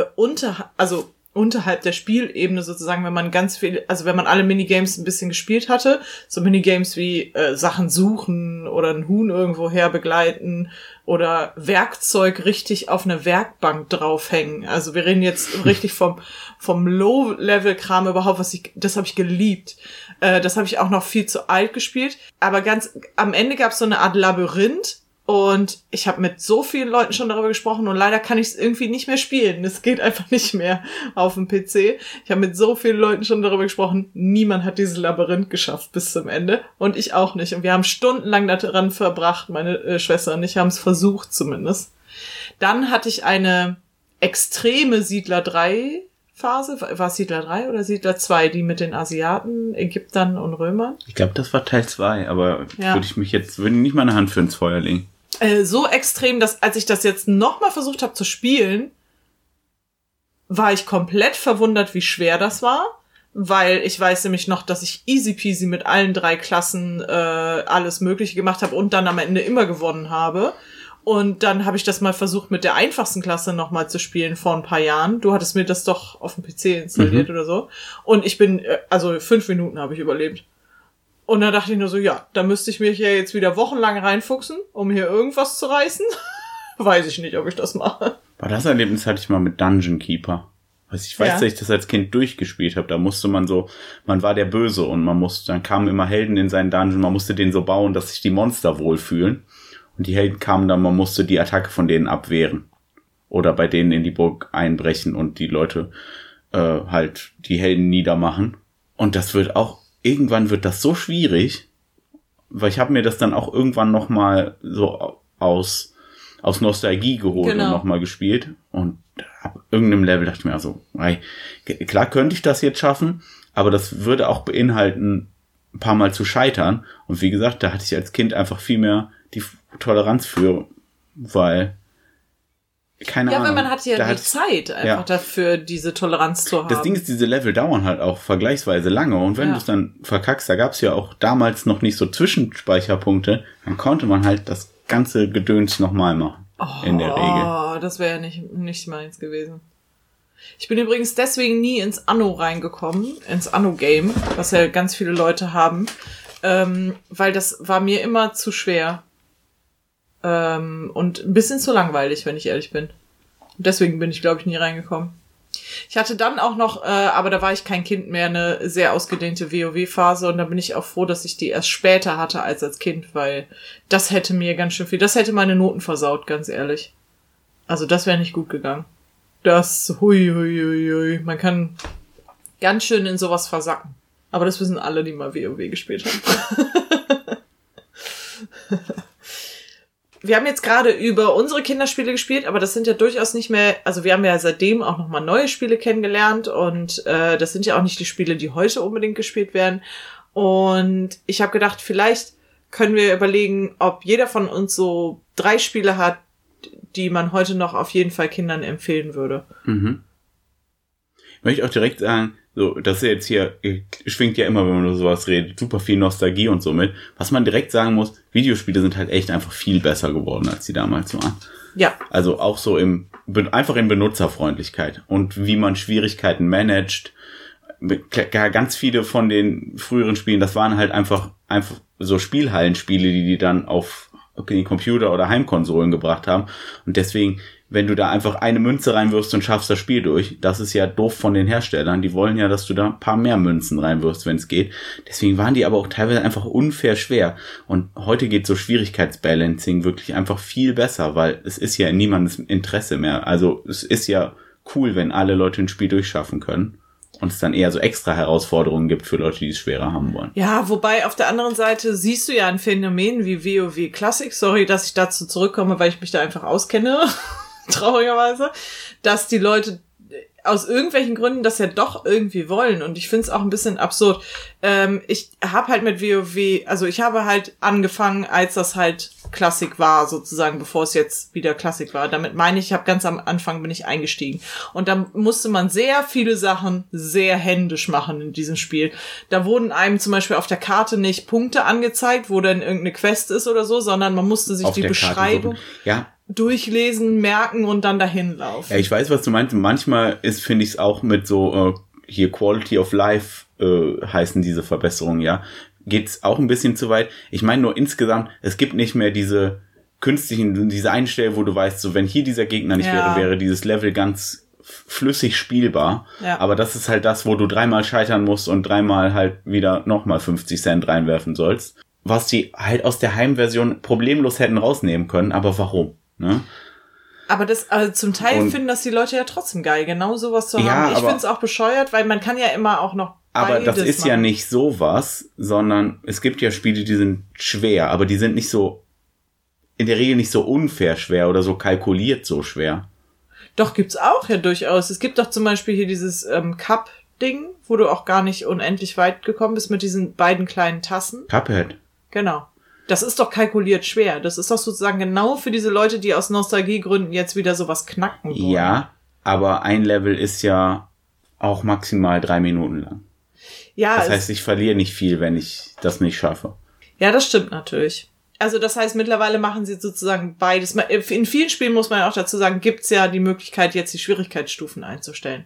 unterhalb der Spielebene sozusagen, wenn man wenn man alle Minigames ein bisschen gespielt hatte, so Minigames wie Sachen suchen oder ein Huhn irgendwo her begleiten oder Werkzeug richtig auf eine Werkbank draufhängen. Also wir reden jetzt richtig vom Low-Level-Kram überhaupt, das habe ich geliebt. Das habe ich auch noch viel zu alt gespielt. Aber ganz am Ende gab es so eine Art Labyrinth. Und ich habe mit so vielen Leuten schon darüber gesprochen und leider kann ich es irgendwie nicht mehr spielen. Es geht einfach nicht mehr auf dem PC. Ich habe mit so vielen Leuten schon darüber gesprochen. Niemand hat dieses Labyrinth geschafft bis zum Ende. Und ich auch nicht. Und wir haben stundenlang daran verbracht, meine Schwester und ich haben es versucht zumindest. Dann hatte ich eine extreme Siedler 3 Phase. War es Siedler 3 oder Siedler 2? Die mit den Asiaten, Ägyptern und Römern? Ich glaube, das war Teil 2. Aber würde nicht meine Hand für ins Feuer legen. So extrem, dass als ich das jetzt nochmal versucht habe zu spielen, war ich komplett verwundert, wie schwer das war, weil ich weiß nämlich noch, dass ich easy peasy mit allen 3 Klassen alles Mögliche gemacht habe und dann am Ende immer gewonnen habe. Und dann habe ich das mal versucht, mit der einfachsten Klasse nochmal zu spielen vor ein paar Jahren. Du hattest mir das doch auf dem PC installiert oder so. Und ich bin, 5 Minuten habe ich überlebt. Und dann dachte ich nur so, ja, da müsste ich mich ja jetzt wieder wochenlang reinfuchsen, um hier irgendwas zu reißen. Weiß ich nicht, ob ich das mache. Aber das Erlebnis hatte ich mal mit Dungeon Keeper. Ich weiß, dass ich das als Kind durchgespielt habe. Da musste man war der Böse und dann kamen immer Helden in seinen Dungeon, man musste den so bauen, dass sich die Monster wohlfühlen. Und die Helden kamen dann, man musste die Attacke von denen abwehren. Oder bei denen in die Burg einbrechen und die Leute die Helden niedermachen. Und irgendwann wird das so schwierig, weil ich habe mir das dann auch irgendwann nochmal so aus Nostalgie geholt und nochmal gespielt. Und ab irgendeinem Level dachte ich mir also, klar könnte ich das jetzt schaffen, aber das würde auch beinhalten, ein paar Mal zu scheitern. Und wie gesagt, da hatte ich als Kind einfach viel mehr die Toleranz für, weil keine Ahnung. Ja, weil man hatte ja die Zeit einfach dafür, diese Toleranz zu haben. Das Ding ist, diese Level dauern halt auch vergleichsweise lange. Und wenn du es dann verkackst, da gab es ja auch damals noch nicht so Zwischenspeicherpunkte, dann konnte man halt das ganze Gedöns nochmal machen. In der Regel. Oh, das wäre ja nicht meins gewesen. Ich bin übrigens deswegen nie ins Anno reingekommen, ins Anno-Game, was ja ganz viele Leute haben, weil das war mir immer zu schwer. Und ein bisschen zu langweilig, wenn ich ehrlich bin. Und deswegen bin ich, glaube ich, nie reingekommen. Ich hatte dann auch noch, aber da war ich kein Kind mehr, eine sehr ausgedehnte WoW-Phase und da bin ich auch froh, dass ich die erst später hatte als Kind, weil das hätte mir ganz schön viel, das hätte meine Noten versaut, ganz ehrlich. Also das wäre nicht gut gegangen. Hui. Man kann ganz schön in sowas versacken. Aber das wissen alle, die mal WoW gespielt haben. Wir haben jetzt gerade über unsere Kinderspiele gespielt, aber das sind ja durchaus nicht mehr, also wir haben ja seitdem auch nochmal neue Spiele kennengelernt und das sind ja auch nicht die Spiele, die heute unbedingt gespielt werden. Und ich habe gedacht, vielleicht können wir überlegen, ob jeder von uns so 3 Spiele hat, die man heute noch auf jeden Fall Kindern empfehlen würde. Mhm. Ich möchte auch direkt sagen, so, das ist jetzt hier, schwingt ja immer, wenn man über sowas redet, super viel Nostalgie und so mit. Was man direkt sagen muss, Videospiele sind halt echt einfach viel besser geworden, als die damals waren. Ja. Also auch so einfach in Benutzerfreundlichkeit und wie man Schwierigkeiten managt. Ganz viele von den früheren Spielen, das waren halt einfach so Spielhallenspiele, die dann auf die Computer oder Heimkonsolen gebracht haben. Und deswegen, wenn du da einfach eine Münze reinwirfst und schaffst das Spiel durch, das ist ja doof von den Herstellern. Die wollen ja, dass du da ein paar mehr Münzen reinwirfst, wenn es geht. Deswegen waren die aber auch teilweise einfach unfair schwer. Und heute geht so Schwierigkeitsbalancing wirklich einfach viel besser, weil es ist ja in niemandes Interesse mehr. Also es ist ja cool, wenn alle Leute ein Spiel durchschaffen können. Und es dann eher so extra Herausforderungen gibt für Leute, die es schwerer haben wollen. Ja, wobei auf der anderen Seite siehst du ja ein Phänomen wie WoW Classic. Sorry, dass ich dazu zurückkomme, weil ich mich da einfach auskenne, traurigerweise, dass die Leute aus irgendwelchen Gründen das ja doch irgendwie wollen. Und ich finde es auch ein bisschen absurd. Ich habe halt mit WoW, also ich habe halt angefangen, als das halt Klassik war, sozusagen, bevor es jetzt wieder Klassik war. Damit meine ich, ganz am Anfang bin ich eingestiegen. Und da musste man sehr viele Sachen sehr händisch machen in diesem Spiel. Da wurden einem zum Beispiel auf der Karte nicht Punkte angezeigt, wo dann irgendeine Quest ist oder so, sondern man musste sich die Beschreibung durchlesen, merken und dann dahin laufen. Ja, ich weiß, was du meinst. Manchmal finde ich es auch mit so hier Quality of Life heißen diese Verbesserungen, ja. Geht's auch ein bisschen zu weit. Ich meine nur insgesamt, es gibt nicht mehr diese Einstellung, wo du weißt, so wenn hier dieser Gegner nicht wäre dieses Level ganz flüssig spielbar. Ja. Aber das ist halt das, wo du 3-mal scheitern musst und 3-mal halt wieder nochmal 50 Cent reinwerfen sollst. Was die halt aus der Heimversion problemlos hätten rausnehmen können, aber warum? Ne? Aber zum Teil finden das die Leute ja trotzdem geil, genau sowas zu haben. Ich finde es auch bescheuert, weil man kann ja immer auch noch aber das ist machen. Ja nicht sowas, sondern es gibt ja Spiele, die sind schwer, aber die sind nicht so, in der Regel nicht so unfair schwer oder so kalkuliert so schwer. Doch, gibt's auch ja durchaus. Es gibt doch zum Beispiel hier dieses Cup-Ding, wo du auch gar nicht unendlich weit gekommen bist mit diesen beiden kleinen Tassen. Cuphead. Genau. Das ist doch kalkuliert schwer. Das ist doch sozusagen genau für diese Leute, die aus Nostalgiegründen jetzt wieder sowas knacken wollen. Ja, aber ein Level ist ja auch maximal 3 Minuten lang. Ja, das heißt, ich verliere nicht viel, wenn ich das nicht schaffe. Ja, das stimmt natürlich. Also das heißt, mittlerweile machen sie sozusagen beides. In vielen Spielen, muss man auch dazu sagen, gibt's ja die Möglichkeit, jetzt die Schwierigkeitsstufen einzustellen.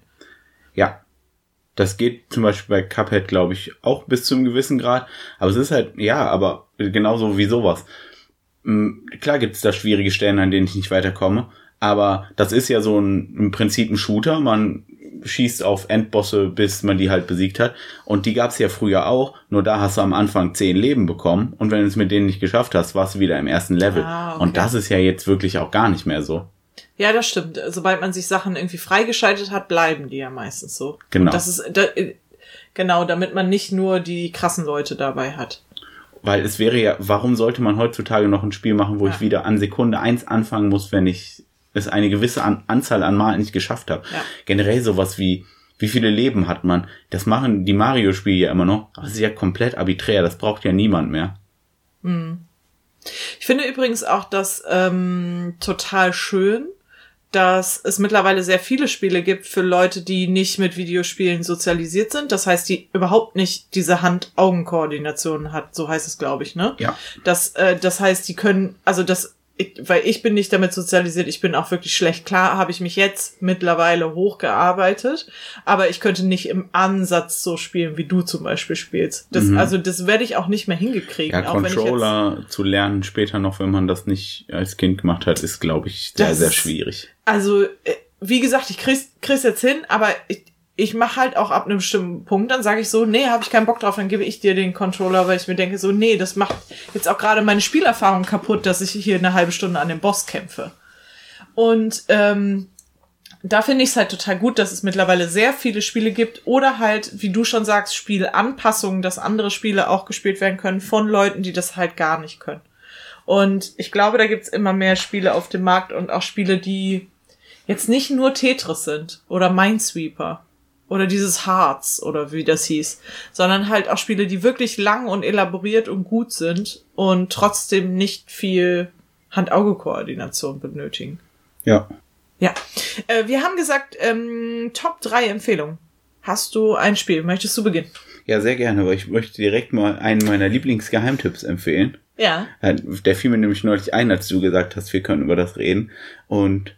Ja, das geht zum Beispiel bei Cuphead, glaube ich, auch bis zu einem gewissen Grad. Aber es ist halt, aber genauso wie sowas. Klar gibt's da schwierige Stellen, an denen ich nicht weiterkomme. Aber das ist ja so im Prinzip ein Shooter. Man schießt auf Endbosse, bis man die halt besiegt hat. Und die gab's ja früher auch. Nur da hast du am Anfang 10 Leben bekommen. Und wenn du es mit denen nicht geschafft hast, warst du wieder im ersten Level. Okay. Und das ist ja jetzt wirklich auch gar nicht mehr so. Ja, das stimmt. Sobald man sich Sachen irgendwie freigeschaltet hat, bleiben die ja meistens so. Genau. Und das ist, genau, damit man nicht nur die krassen Leute dabei hat. Weil es wäre ja, warum sollte man heutzutage noch ein Spiel machen, wo ich wieder an Sekunde 1 anfangen muss, wenn ich es eine gewisse Anzahl an Mal nicht geschafft habe. Ja. Generell sowas wie viele Leben hat man? Das machen die Mario-Spiele ja immer noch. Aber das ist ja komplett arbiträr. Das braucht ja niemand mehr. Ich finde übrigens auch das total schön, dass es mittlerweile sehr viele Spiele gibt für Leute, die nicht mit Videospielen sozialisiert sind. Das heißt, die überhaupt nicht diese Hand-Augen-Koordination hat. So heißt es, glaube ich, ne? Ja. Das heißt, die können, weil ich bin nicht damit sozialisiert, ich bin auch wirklich schlecht. Klar habe ich mich jetzt mittlerweile hochgearbeitet, aber ich könnte nicht im Ansatz so spielen, wie du zum Beispiel spielst. Das werde ich auch nicht mehr hingekriegen. Ja, auch Controller wenn zu lernen später noch, wenn man das nicht als Kind gemacht hat, ist, glaube ich, sehr, sehr schwierig. Also, wie gesagt, ich krieg's jetzt hin, aber ich mache halt auch ab einem bestimmten Punkt, dann sage ich so, nee, habe ich keinen Bock drauf, dann gebe ich dir den Controller, weil ich mir denke so, nee, das macht jetzt auch gerade meine Spielerfahrung kaputt, dass ich hier eine halbe Stunde an dem Boss kämpfe. Und da finde ich es halt total gut, dass es mittlerweile sehr viele Spiele gibt oder halt, wie du schon sagst, Spielanpassungen, dass andere Spiele auch gespielt werden können von Leuten, die das halt gar nicht können. Und ich glaube, da gibt's immer mehr Spiele auf dem Markt und auch Spiele, die jetzt nicht nur Tetris sind oder Minesweeper oder dieses Hearts oder wie das hieß, sondern halt auch Spiele, die wirklich lang und elaboriert und gut sind und trotzdem nicht viel Hand-Auge-Koordination benötigen. Ja. Ja. Wir haben gesagt, Top 3 Empfehlungen. Hast du ein Spiel? Möchtest du beginnen? Ja, sehr gerne, aber ich möchte direkt mal einen meiner Lieblingsgeheimtipps empfehlen. Ja. Der fiel mir nämlich neulich ein, als du gesagt hast, wir können über das reden. Und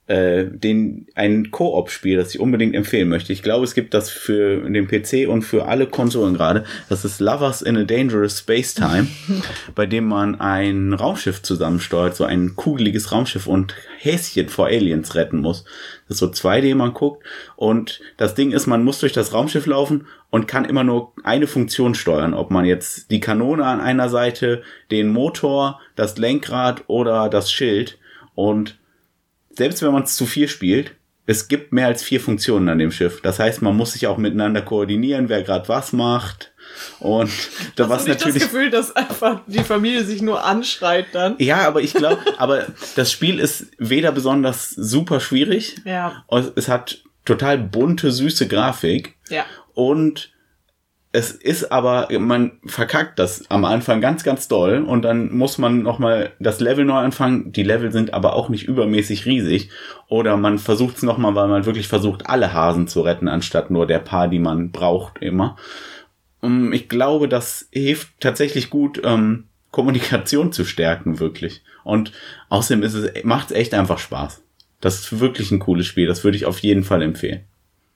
ein Koop-Spiel, das ich unbedingt empfehlen möchte. Ich glaube, es gibt das für den PC und für alle Konsolen gerade. Das ist Lovers in a Dangerous Space Time, bei dem man ein Raumschiff zusammensteuert, so ein kugeliges Raumschiff und Häschen vor Aliens retten muss. Das ist so 2D, man guckt. Und das Ding ist, man muss durch das Raumschiff laufen und kann immer nur eine Funktion steuern. Ob man jetzt die Kanone an einer Seite, den Motor, das Lenkrad oder das Schild. Und selbst wenn man es zu 4 spielt, es gibt mehr als 4 Funktionen an dem Schiff. Das heißt, man muss sich auch miteinander koordinieren, wer gerade was macht. Und da war natürlich das Gefühl, dass einfach die Familie sich nur anschreit dann. Ja, aber ich glaube, das Spiel ist weder besonders super schwierig. Ja. Es hat total bunte, süße Grafik. Ja. Und es ist aber, man verkackt das am Anfang ganz, ganz doll und dann muss man nochmal das Level neu anfangen. Die Level sind aber auch nicht übermäßig riesig. Oder man versucht es nochmal, weil man wirklich versucht, alle Hasen zu retten, anstatt nur der paar, die man braucht immer. Ich glaube, das hilft tatsächlich gut, Kommunikation zu stärken, wirklich. Und außerdem macht es echt einfach Spaß. Das ist wirklich ein cooles Spiel. Das würde ich auf jeden Fall empfehlen.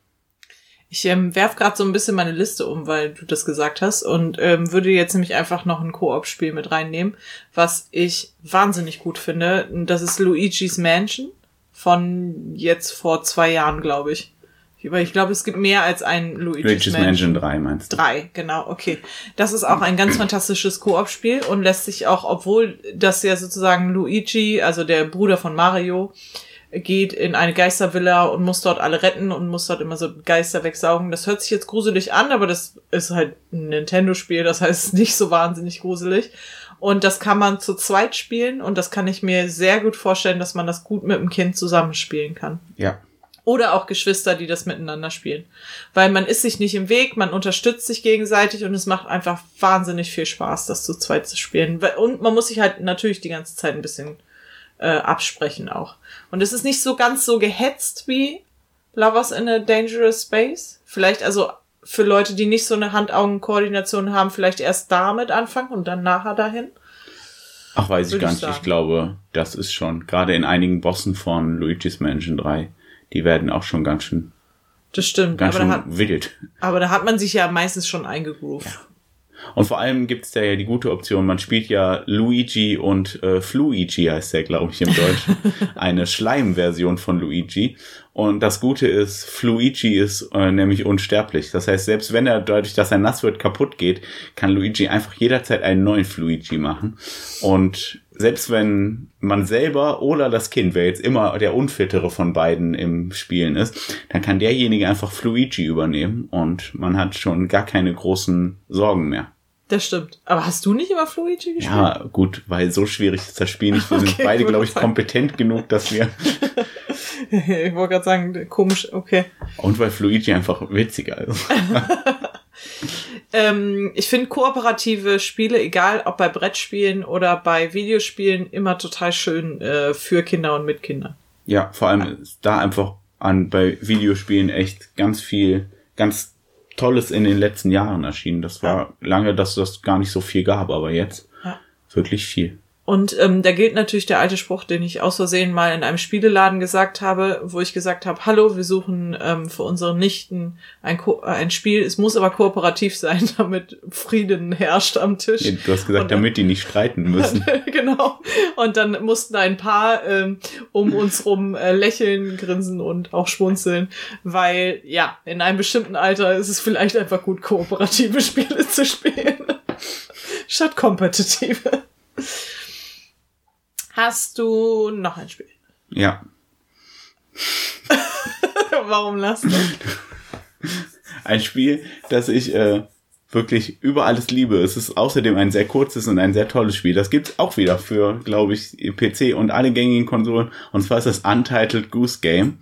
Ich werf gerade so ein bisschen meine Liste um, weil du das gesagt hast und würde jetzt nämlich einfach noch ein Koop-Spiel mit reinnehmen, was ich wahnsinnig gut finde. Das ist Luigi's Mansion von jetzt vor 2 Jahren, glaube ich. Ich glaube, es gibt mehr als ein Luigi's Mansion 3 meinst du? 3, genau, okay. Das ist auch ein ganz fantastisches Koop-Spiel und lässt sich auch, obwohl das ja sozusagen Luigi, also der Bruder von Mario, geht in eine Geistervilla und muss dort alle retten und muss dort immer so Geister wegsaugen. Das hört sich jetzt gruselig an, aber das ist halt ein Nintendo-Spiel, das heißt nicht so wahnsinnig gruselig. Und das kann man zu zweit spielen und das kann ich mir sehr gut vorstellen, dass man das gut mit dem Kind zusammenspielen kann. Ja. Oder auch Geschwister, die das miteinander spielen. Weil man ist sich nicht im Weg, man unterstützt sich gegenseitig und es macht einfach wahnsinnig viel Spaß, das zu zweit zu spielen. Und man muss sich halt natürlich die ganze Zeit ein bisschen absprechen auch. Und es ist nicht so ganz so gehetzt wie Lovers in a Dangerous Space. Vielleicht also für Leute, die nicht so eine Hand-Augen-Koordination haben, vielleicht erst damit anfangen und dann nachher dahin. Ach, weiß ich gar nicht. Ich glaube, das ist schon, gerade in einigen Bossen von Luigi's Mansion 3, die werden auch schon ganz schön, das stimmt, ganz schön wild. Aber da hat man sich ja meistens schon eingegroovt. Ja. Und vor allem gibt's da ja die gute Option, man spielt ja Luigi und Fluigi heißt der, glaube ich, im Deutschen. Eine Schleimversion von Luigi. Und das Gute ist, Fluigi ist nämlich unsterblich. Das heißt, selbst wenn er dadurch, dass er nass wird, kaputt geht, kann Luigi einfach jederzeit einen neuen Fluigi machen. Und selbst wenn man selber oder das Kind, wer jetzt immer der unfittere von beiden im Spielen ist, dann kann derjenige einfach Fluigi übernehmen und man hat schon gar keine großen Sorgen mehr. Das stimmt. Aber hast du nicht immer Fluigi gespielt? Ja, gut, weil so schwierig ist das Spiel nicht. Wir sind beide, glaube ich, kompetent genug, dass wir... Ich wollte gerade sagen, komisch, okay. Und weil Fluigi einfach witziger ist. Ich finde kooperative Spiele, egal ob bei Brettspielen oder bei Videospielen, immer total schön für Kinder und mit Kindern. Ja, vor allem ist da einfach bei Videospielen echt ganz viel, ganz Tolles in den letzten Jahren erschienen. Das war lange, dass das gar nicht so viel gab, aber jetzt wirklich viel. Und da gilt natürlich der alte Spruch, den ich aus Versehen mal in einem Spieleladen gesagt habe, wo ich gesagt habe, hallo, wir suchen für unsere Nichten ein Spiel, es muss aber kooperativ sein, damit Frieden herrscht am Tisch. Ja, du hast gesagt, damit die nicht streiten müssen. Genau. Und dann mussten ein paar um uns rum lächeln, grinsen und auch schmunzeln, weil, ja, in einem bestimmten Alter ist es vielleicht einfach gut, kooperative Spiele zu spielen. Statt kompetitive. Hast du noch ein Spiel? Ja. Warum lachst du? Ein Spiel, das ich wirklich über alles liebe. Es ist außerdem ein sehr kurzes und ein sehr tolles Spiel. Das gibt's auch wieder für, glaube ich, PC und alle gängigen Konsolen. Und zwar ist das Untitled Goose Game.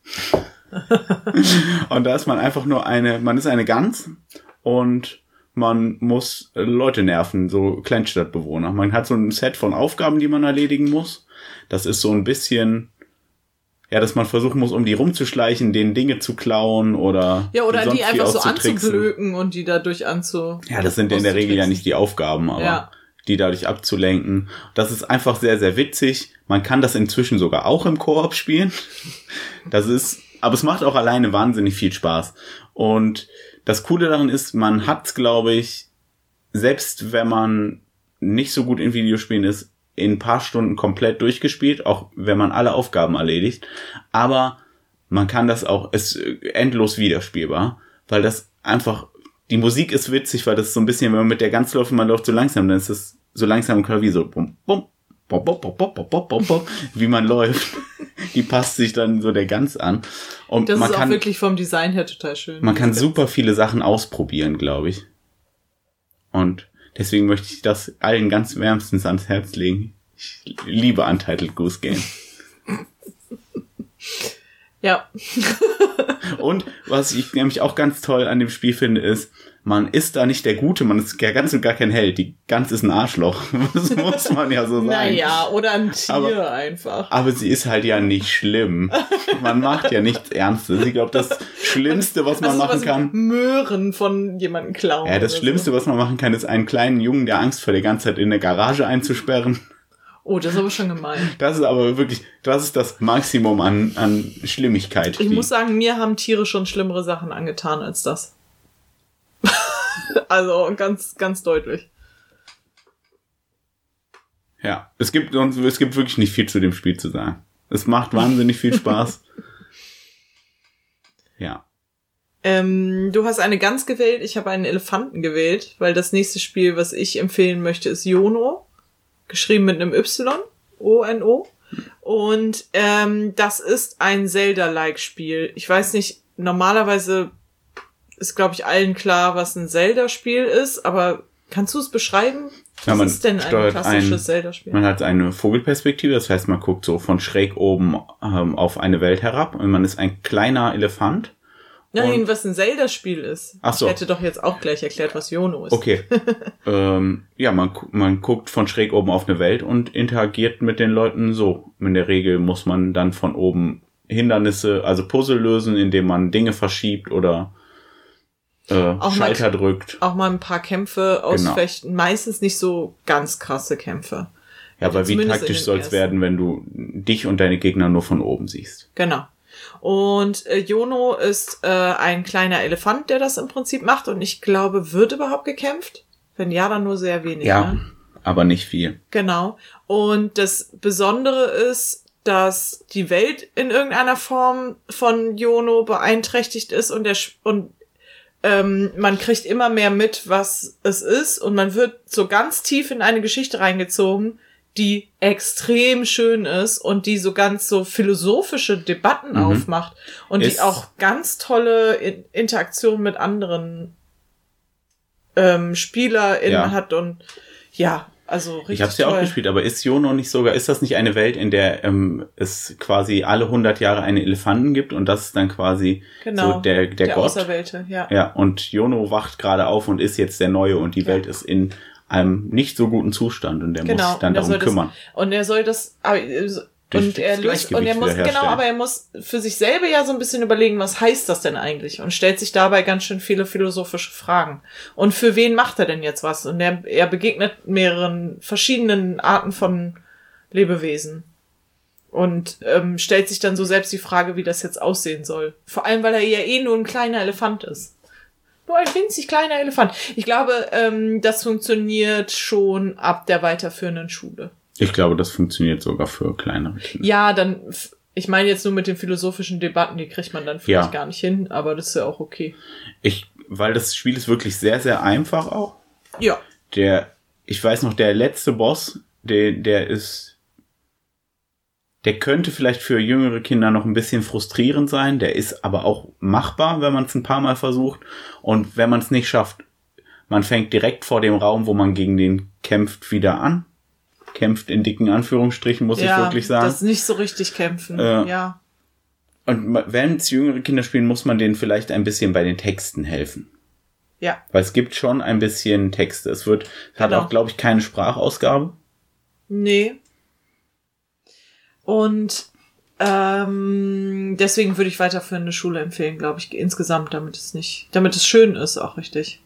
Und da ist man einfach nur man ist eine Gans und man muss Leute nerven, so Kleinstadtbewohner. Man hat so ein Set von Aufgaben, die man erledigen muss. Das ist so ein bisschen, ja, dass man versuchen muss, um die rumzuschleichen, denen Dinge zu klauen oder die einfach so anzublöken und die dadurch Ja, das sind in der Regel ja nicht die Aufgaben, aber die dadurch abzulenken. Das ist einfach sehr, sehr witzig. Man kann das inzwischen sogar auch im Koop spielen. Aber es macht auch alleine wahnsinnig viel Spaß. Und das Coole daran ist, man hat, glaube ich, selbst wenn man nicht so gut in Videospielen ist, in ein paar Stunden komplett durchgespielt, auch wenn man alle Aufgaben erledigt. Aber man kann das auch, ist endlos wiederspielbar, weil das einfach, die Musik ist witzig, weil das so ein bisschen, wenn man mit der Gans läuft und man läuft so langsam, dann ist es so langsam im Klavier so bum, bum, bum, bum, bum, bum, bum, bum, bum, wie man läuft. Die passt sich dann so der Gans an. Und das ist auch wirklich vom Design her total schön. Man kann super viele Sachen ausprobieren, glaube ich. Und deswegen möchte ich das allen ganz wärmstens ans Herz legen. Ich liebe Untitled Goose Game. Ja. Und was ich nämlich auch ganz toll an dem Spiel finde, ist, man ist da nicht der Gute, man ist ganz und gar kein Held. Die Gans ist ein Arschloch. Das muss man ja so sagen. Naja, oder ein Tier einfach. Aber sie ist halt ja nicht schlimm. Man macht ja nichts Ernstes. Ich glaube, das Schlimmste, was man machen kann... Möhren von jemandem klauen. Ja, das Schlimmste, was man machen kann, ist einen kleinen Jungen, der Angst vor der ganze Zeit in der Garage einzusperren. Oh, das ist aber schon gemein. Das ist aber wirklich, das ist das Maximum an Schlimmigkeit. Ich muss sagen, mir haben Tiere schon schlimmere Sachen angetan als das. Also ganz, ganz deutlich. Ja, es gibt wirklich nicht viel zu dem Spiel zu sagen. Es macht wahnsinnig viel Spaß. Ja. Du hast eine Gans gewählt, ich habe einen Elefanten gewählt, weil das nächste Spiel, was ich empfehlen möchte, ist Iono. Geschrieben mit einem Y, O-N-O. Und das ist ein Zelda-like Spiel. Ich weiß nicht, normalerweise ist, glaube ich, allen klar, was ein Zelda-Spiel ist, aber kannst du es beschreiben? Was ist denn ein klassisches Zelda-Spiel? Man hat eine Vogelperspektive, das heißt, man guckt so von schräg oben auf eine Welt herab und man ist ein kleiner Elefant. Nein, was ein Zelda-Spiel ist. Ach so. Ich hätte doch jetzt auch gleich erklärt, was Iono ist. Okay. Ja, man guckt von schräg oben auf eine Welt und interagiert mit den Leuten so. In der Regel muss man dann von oben Hindernisse, also Puzzle lösen, indem man Dinge verschiebt oder Schalter drückt. Auch mal ein paar Kämpfe ausfechten. Genau. Meistens nicht so ganz krasse Kämpfe. Ja, aber wie taktisch soll es werden, wenn du dich und deine Gegner nur von oben siehst? Genau. Und Iono ist ein kleiner Elefant, der das im Prinzip macht. Und ich glaube, wird überhaupt gekämpft? Wenn ja, dann nur sehr wenig. Ja, ne? Aber nicht viel. Genau. Und das Besondere ist, dass die Welt in irgendeiner Form von Iono beeinträchtigt ist und man kriegt immer mehr mit, was es ist. Und man wird so ganz tief in eine Geschichte reingezogen, die extrem schön ist und die so ganz so philosophische Debatten aufmacht und die auch ganz tolle Interaktion mit anderen SpielerInnen hat und ja, also richtig. Ich hab's ja auch gespielt, aber ist Iono nicht sogar, ist das nicht eine Welt, in der es quasi alle 100 Jahre einen Elefanten gibt und das ist dann quasi so der Gott? Auserwählte, ja. Ja, und Iono wacht gerade auf und ist jetzt der Neue und die Welt ist in einem nicht so guten Zustand und der muss sich dann darum kümmern. Und er soll das, Und er muss, genau, aber er muss für sich selber ja so ein bisschen überlegen, was heißt das denn eigentlich? Und stellt sich dabei ganz schön viele philosophische Fragen. Und für wen macht er denn jetzt was? Und er begegnet mehreren verschiedenen Arten von Lebewesen. Und stellt sich dann so selbst die Frage, wie das jetzt aussehen soll. Vor allem, weil er ja nur ein kleiner Elefant ist. Nur ein winzig kleiner Elefant. Ich glaube, das funktioniert schon ab der weiterführenden Schule. Ich glaube, das funktioniert sogar für kleinere Kinder. Ja, dann, ich meine jetzt nur mit den philosophischen Debatten, die kriegt man dann vielleicht gar nicht hin, aber das ist ja auch okay. Weil das Spiel ist wirklich sehr, sehr einfach auch. Ja. Ich weiß noch, der letzte Boss, der könnte vielleicht für jüngere Kinder noch ein bisschen frustrierend sein, der ist aber auch machbar, wenn man es ein paar Mal versucht. Und wenn man es nicht schafft, man fängt direkt vor dem Raum, wo man gegen den kämpft, wieder an. Kämpft in dicken Anführungsstrichen, muss ich wirklich sagen. Das ist nicht so richtig kämpfen, ja. Und wenn es jüngere Kinder spielen, muss man denen vielleicht ein bisschen bei den Texten helfen. Ja. Weil es gibt schon ein bisschen Texte. Es hat auch, glaube ich, keine Sprachausgabe. Nee. Und deswegen würde ich weiterführende Schule empfehlen, glaube ich, insgesamt, damit es schön ist, auch richtig.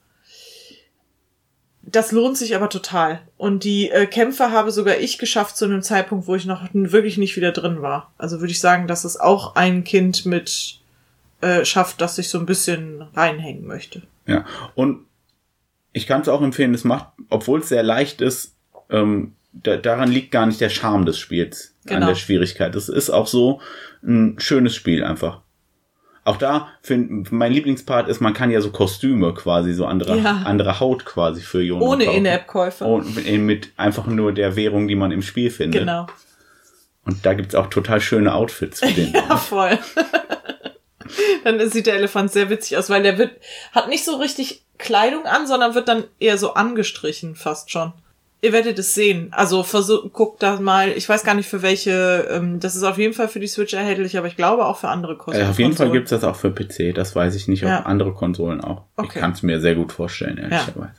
Das lohnt sich aber total. Und die Kämpfe habe sogar ich geschafft zu einem Zeitpunkt, wo ich noch wirklich nicht wieder drin war. Also würde ich sagen, dass es auch ein Kind mit schafft, das sich so ein bisschen reinhängen möchte. Ja, und ich kann es auch empfehlen, es macht, obwohl es sehr leicht ist, daran liegt gar nicht der Charme des Spiels, an der Schwierigkeit. Es ist auch so ein schönes Spiel einfach. Auch da, mein Lieblingspart ist, man kann ja so Kostüme quasi, so andere Haut quasi für Jonas ohne In-App-Käufe. Mit einfach nur der Währung, die man im Spiel findet. Genau. Und da gibt's auch total schöne Outfits für den. Ja, voll. Dann sieht der Elefant sehr witzig aus, weil der hat nicht so richtig Kleidung an, sondern wird dann eher so angestrichen fast schon. Ihr werdet es sehen. Also guckt da mal, ich weiß gar nicht für welche, das ist auf jeden Fall für die Switch erhältlich, aber ich glaube auch für andere Konsolen. Auf jeden Fall gibt's das auch für PC, das weiß ich nicht, ob andere Konsolen auch. Okay. Ich kann es mir sehr gut vorstellen, ehrlicherweise.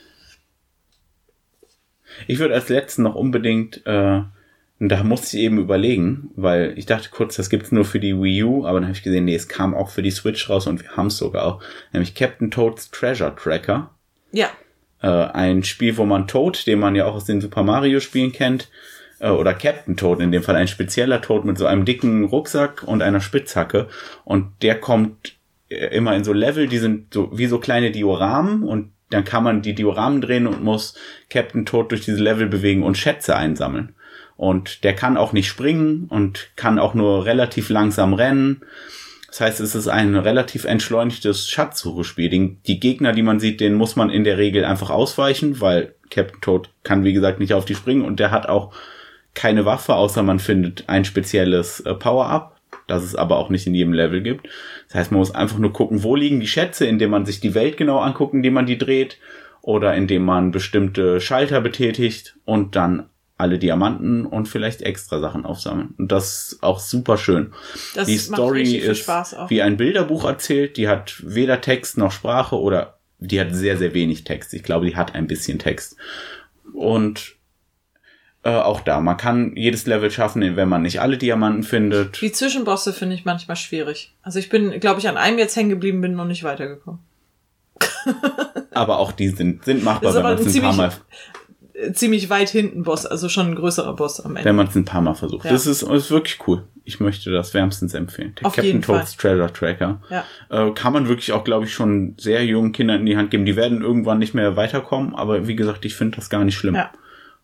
Ich würde als letzten noch unbedingt, und da musste ich eben überlegen, weil ich dachte kurz, das gibt's nur für die Wii U, aber dann habe ich gesehen, nee, es kam auch für die Switch raus und wir haben es sogar auch, nämlich Captain Toad's Treasure Tracker. Ja. Ein Spiel, wo man Toad, den man ja auch aus den Super Mario Spielen kennt, oder Captain Toad in dem Fall, ein spezieller Toad mit so einem dicken Rucksack und einer Spitzhacke, und der kommt immer in so Level, die sind so wie so kleine Dioramen, und dann kann man die Dioramen drehen und muss Captain Toad durch diese Level bewegen und Schätze einsammeln. Und der kann auch nicht springen und kann auch nur relativ langsam rennen. Das heißt, es ist ein relativ entschleunigtes Schatzsuchespiel. Die Gegner, die man sieht, denen muss man in der Regel einfach ausweichen, weil Captain Toad kann, wie gesagt, nicht auf die springen, und der hat auch keine Waffe, außer man findet ein spezielles Power-Up, das es aber auch nicht in jedem Level gibt. Das heißt, man muss einfach nur gucken, wo liegen die Schätze, indem man sich die Welt genau anguckt, indem man die dreht, oder indem man bestimmte Schalter betätigt und dann alle Diamanten und vielleicht extra Sachen aufsammeln. Und das ist auch super schön. Die Story ist wie ein Bilderbuch erzählt. Die hat weder Text noch Sprache, oder die hat sehr, sehr wenig Text. Ich glaube, die hat ein bisschen Text. Und auch da, man kann jedes Level schaffen, wenn man nicht alle Diamanten findet. Die Zwischenbosse finde ich manchmal schwierig. Also ich bin, glaube ich, an einem jetzt hängen geblieben, bin noch nicht weitergekommen. Aber auch die sind machbar, wenn man es ein paar Mal... ziemlich weit hinten Boss, also schon ein größerer Boss am Ende. Wenn man es ein paar Mal versucht. Ja. Das ist wirklich cool. Ich möchte das wärmstens empfehlen. Der Captain Toad's Treasure Tracker. Ja. Kann man wirklich auch, glaube ich, schon sehr jungen Kindern in die Hand geben. Die werden irgendwann nicht mehr weiterkommen, aber wie gesagt, ich finde das gar nicht schlimm. Ja.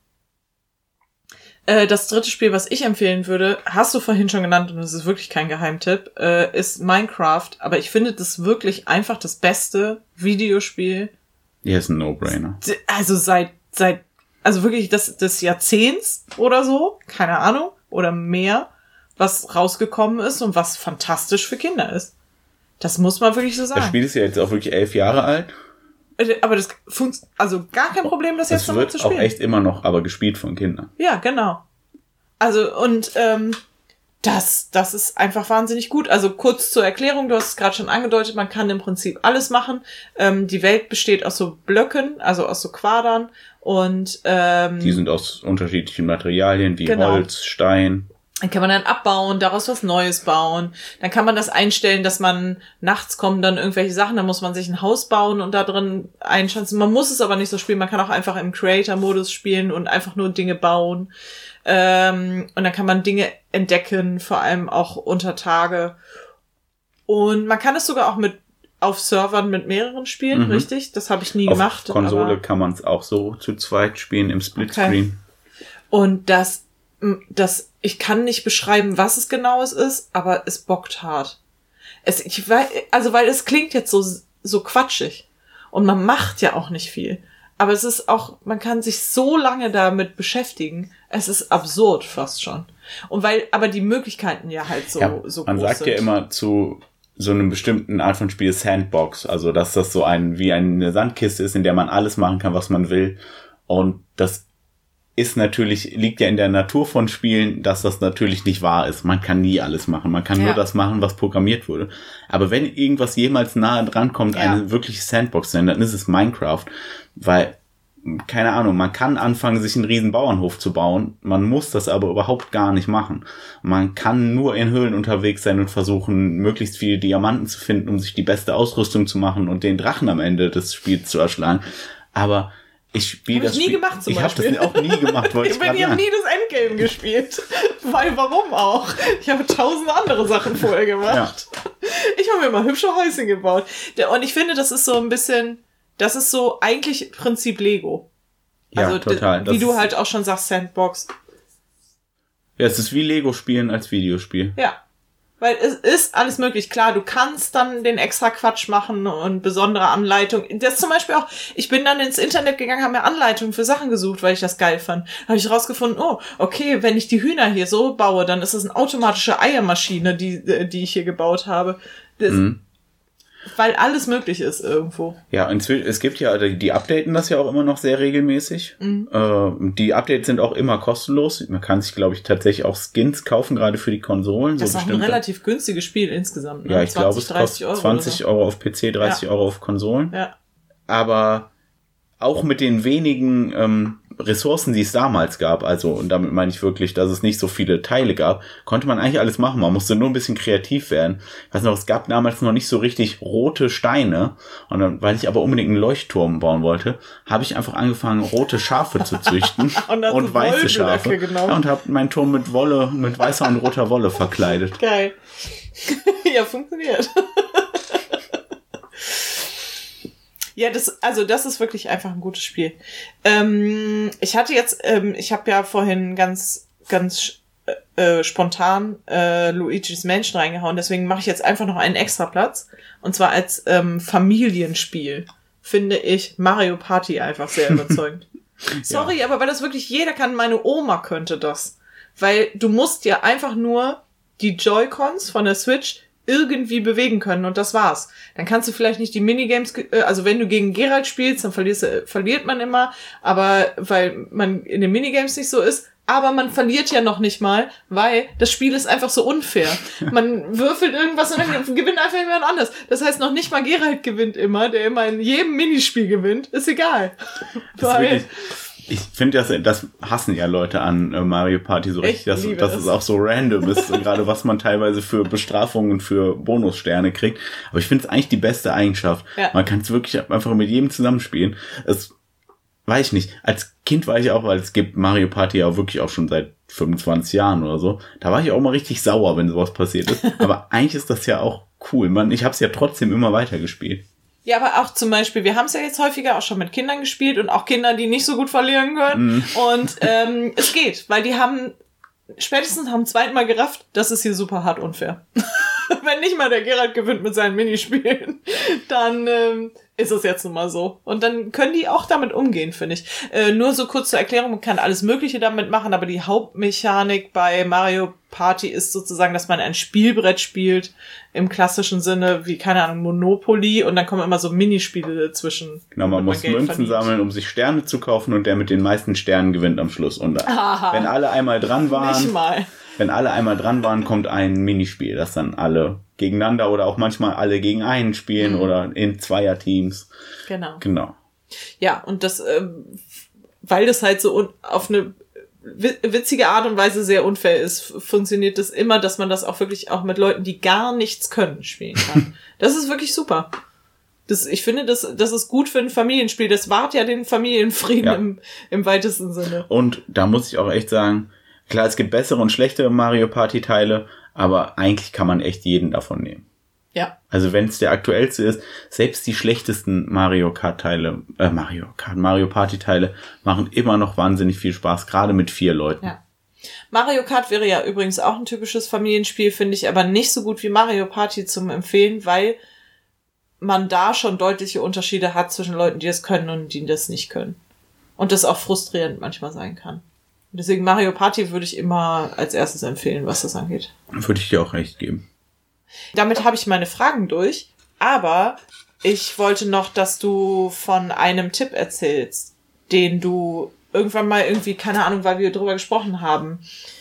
Das dritte Spiel, was ich empfehlen würde, hast du vorhin schon genannt, und das ist wirklich kein Geheimtipp, ist Minecraft. Aber ich finde das wirklich einfach das beste Videospiel. Ja, ist ein No-Brainer. Also also wirklich des Jahrzehnts oder so, keine Ahnung, oder mehr, was rausgekommen ist und was fantastisch für Kinder ist. Das muss man wirklich so sagen. Das Spiel ist ja jetzt auch wirklich 11 Jahre alt. Aber das also gar kein Problem, das jetzt noch zu spielen. Das wird auch echt immer noch aber gespielt von Kindern. Ja, genau. Also, und das ist einfach wahnsinnig gut. Also kurz zur Erklärung, du hast es gerade schon angedeutet, man kann im Prinzip alles machen. Die Welt besteht aus so Blöcken, also aus so Quadern, und die sind aus unterschiedlichen Materialien wie Holz, Stein. Dann kann man dann abbauen, daraus was Neues bauen. Dann kann man das einstellen, dass man nachts kommen dann irgendwelche Sachen, dann muss man sich ein Haus bauen und da drin einschanzen. Man muss es aber nicht so spielen, man kann auch einfach im Creator-Modus spielen und einfach nur Dinge bauen. Und dann kann man Dinge entdecken, vor allem auch unter Tage. Und man kann es sogar auch auf Servern mit mehreren spielen, richtig? Das habe ich nie gemacht. Auf Konsole kann man es auch so zu zweit spielen im Splitscreen. Okay. Und das ich kann nicht beschreiben, was es genau ist, aber es bockt hart. Weil es klingt jetzt so quatschig. Und man macht ja auch nicht viel. Aber es ist auch, man kann sich so lange damit beschäftigen. Es ist absurd fast schon. Und aber die Möglichkeiten ja halt so groß sind. Man sagt ja immer zu so einem bestimmten Art von Spiel Sandbox. Also, dass das so wie eine Sandkiste ist, in der man alles machen kann, was man will. Und das liegt ja in der Natur von Spielen, dass das natürlich nicht wahr ist. Man kann nie alles machen. Man kann nur das machen, was programmiert wurde. Aber wenn irgendwas jemals nahe dran kommt, eine wirkliche Sandbox zu sein, dann ist es Minecraft. Weil, keine Ahnung, man kann anfangen, sich einen riesen Bauernhof zu bauen. Man muss das aber überhaupt gar nicht machen. Man kann nur in Höhlen unterwegs sein und versuchen, möglichst viele Diamanten zu finden, um sich die beste Ausrüstung zu machen und den Drachen am Ende des Spiels zu erschlagen. Aber ich spiele das nie gemacht zum Beispiel. Ich habe das auch nie gemacht. Ich habe nie das Endgame gespielt. Weil, warum auch? Ich habe 1000 andere Sachen vorher gemacht. Ja. Ich habe mir immer hübsche Häuschen gebaut. Und ich finde, das ist so ein bisschen, das ist so eigentlich Prinzip Lego. Also, ja, total. Wie du halt auch schon sagst, Sandbox. Ja, es ist wie Lego spielen als Videospiel. Ja. Weil es ist alles möglich. Klar, du kannst dann den extra Quatsch machen und besondere Anleitungen. Das zum Beispiel auch, ich bin dann ins Internet gegangen, habe mir Anleitungen für Sachen gesucht, weil ich das geil fand. Habe ich rausgefunden, okay, wenn ich die Hühner hier so baue, dann ist das eine automatische Eiermaschine, die ich hier gebaut habe. Weil alles möglich ist irgendwo. Ja, inzwischen, es gibt ja, die updaten das ja auch immer noch sehr regelmäßig. Die Updates sind auch immer kostenlos. Man kann sich, glaube ich, tatsächlich auch Skins kaufen, gerade für die Konsolen. Das ist auch ein relativ günstiges Spiel insgesamt. Ne? Ja, ich glaube, es kostet 20 Euro auf PC, 30 Euro auf Konsolen. Ja. Aber auch mit den wenigen Ressourcen, die es damals gab, also, und damit meine ich wirklich, dass es nicht so viele Teile gab, konnte man eigentlich alles machen. Man musste nur ein bisschen kreativ werden. Ich weiß noch, es gab damals noch nicht so richtig rote Steine. Und dann, weil ich aber unbedingt einen Leuchtturm bauen wollte, habe ich einfach angefangen, rote Schafe zu züchten und weiße Schafe. Ja, und habe meinen Turm mit weißer und roter Wolle verkleidet. Geil. Ja, funktioniert. Ja, das ist wirklich einfach ein gutes Spiel. Ich habe ja vorhin ganz spontan Luigi's Mansion reingehauen, deswegen mache ich jetzt einfach noch einen extra Platz. Und zwar als Familienspiel finde ich Mario Party einfach sehr überzeugend. Sorry, ja. Aber weil das wirklich jeder kann, meine Oma könnte das. Weil du musst ja einfach nur die Joy-Cons von der Switch irgendwie bewegen können und das war's. Dann kannst du vielleicht nicht die Minigames, also wenn du gegen Geralt spielst, dann verliert man immer, aber weil man in den Minigames nicht so ist, aber man verliert ja noch nicht mal, weil das Spiel ist einfach so unfair. Man würfelt irgendwas und dann gewinnt einfach jemand anders. Das heißt, noch nicht mal Geralt gewinnt immer, der immer in jedem Minispiel gewinnt, ist egal. Ich finde, das hassen ja Leute an Mario Party so richtig, dass es auch so random ist, gerade was man teilweise für Bestrafungen für Bonussterne kriegt. Aber ich finde es eigentlich die beste Eigenschaft. Ja. Man kann es wirklich einfach mit jedem zusammenspielen. Weiß ich nicht. Als Kind war ich auch, weil es gibt Mario Party ja wirklich auch schon seit 25 Jahren oder so. Da war ich auch mal richtig sauer, wenn sowas passiert ist. Aber eigentlich ist das ja auch cool. Ich habe es ja trotzdem immer weitergespielt. Ja, aber auch zum Beispiel, wir haben es ja jetzt häufiger auch schon mit Kindern gespielt und auch Kinder, die nicht so gut verlieren können. Und es geht, weil die spätestens am zweiten Mal gerafft, das ist hier super hart unfair. Wenn nicht mal der Geralt gewinnt mit seinen Minispielen, dann ist es jetzt nun mal so. Und dann können die auch damit umgehen, finde ich. Nur so kurz zur Erklärung, man kann alles Mögliche damit machen, aber die Hauptmechanik bei Mario Party ist sozusagen, dass man ein Spielbrett spielt, im klassischen Sinne, wie, keine Ahnung, Monopoly, und dann kommen immer so Minispiele dazwischen. Genau, man muss Münzen sammeln, um sich Sterne zu kaufen, und der mit den meisten Sternen gewinnt am Schluss. Und wenn alle einmal dran waren, kommt ein Minispiel, das dann alle gegeneinander oder auch manchmal alle gegen einen spielen oder in Zweierteams. Genau. Ja, und das, weil das halt so auf eine witzige Art und Weise sehr unfair ist, funktioniert das immer, dass man das auch wirklich auch mit Leuten, die gar nichts können, spielen kann. Das ist wirklich super. Ich finde, das ist gut für ein Familienspiel. Das wahrt ja den Familienfrieden im weitesten Sinne. Und da muss ich auch echt sagen, klar, es gibt bessere und schlechtere Mario Party Teile, aber eigentlich kann man echt jeden davon nehmen. Ja. Also wenn es der aktuellste ist, selbst die schlechtesten Mario Party Teile machen immer noch wahnsinnig viel Spaß, gerade mit 4 Leuten. Ja. Mario Kart wäre ja übrigens auch ein typisches Familienspiel, finde ich aber nicht so gut wie Mario Party zum Empfehlen, weil man da schon deutliche Unterschiede hat zwischen Leuten, die das können und die das nicht können. Und das auch frustrierend manchmal sein kann. Und deswegen Mario Party würde ich immer als erstes empfehlen, was das angeht. Würde ich dir auch recht geben. Damit habe ich meine Fragen durch, aber ich wollte noch, dass du von einem Tipp erzählst, den du irgendwann mal irgendwie, keine Ahnung, weil wir drüber gesprochen haben,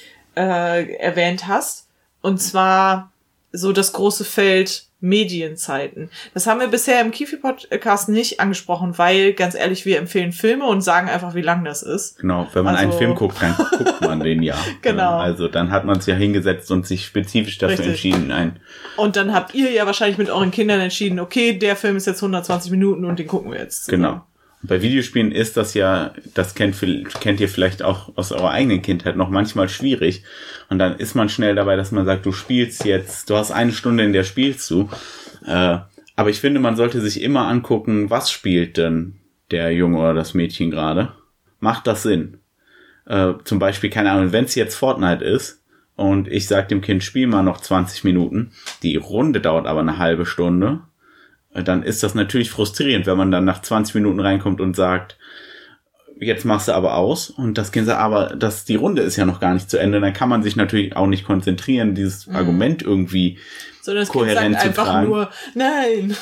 erwähnt hast. Und zwar so das große Feld Medienzeiten. Das haben wir bisher im Kifi-Podcast nicht angesprochen, weil, ganz ehrlich, wir empfehlen Filme und sagen einfach, wie lang das ist. Genau, wenn man einen Film guckt, dann guckt man den ja. Genau. Also dann hat man es ja hingesetzt und sich spezifisch dafür entschieden. Und dann habt ihr ja wahrscheinlich mit euren Kindern entschieden, okay, der Film ist jetzt 120 Minuten und den gucken wir jetzt zusammen. Genau. Und bei Videospielen ist das ja, das kennt ihr vielleicht auch aus eurer eigenen Kindheit, noch manchmal schwierig. Und dann ist man schnell dabei, dass man sagt, du hast 1 Stunde, in der spielst du. Aber ich finde, man sollte sich immer angucken, was spielt denn der Junge oder das Mädchen gerade? Macht das Sinn? Zum Beispiel, keine Ahnung, wenn es jetzt Fortnite ist und ich sage dem Kind, spiel mal noch 20 Minuten, die Runde dauert aber eine halbe Stunde, dann ist das natürlich frustrierend, wenn man dann nach 20 Minuten reinkommt und sagt, jetzt machst du aber aus. Und das Kind sagt, aber die Runde ist ja noch gar nicht zu Ende. Dann kann man sich natürlich auch nicht konzentrieren, dieses Argument irgendwie sondern das kohärent Kind sagt zu einfach tragen. nur, nein.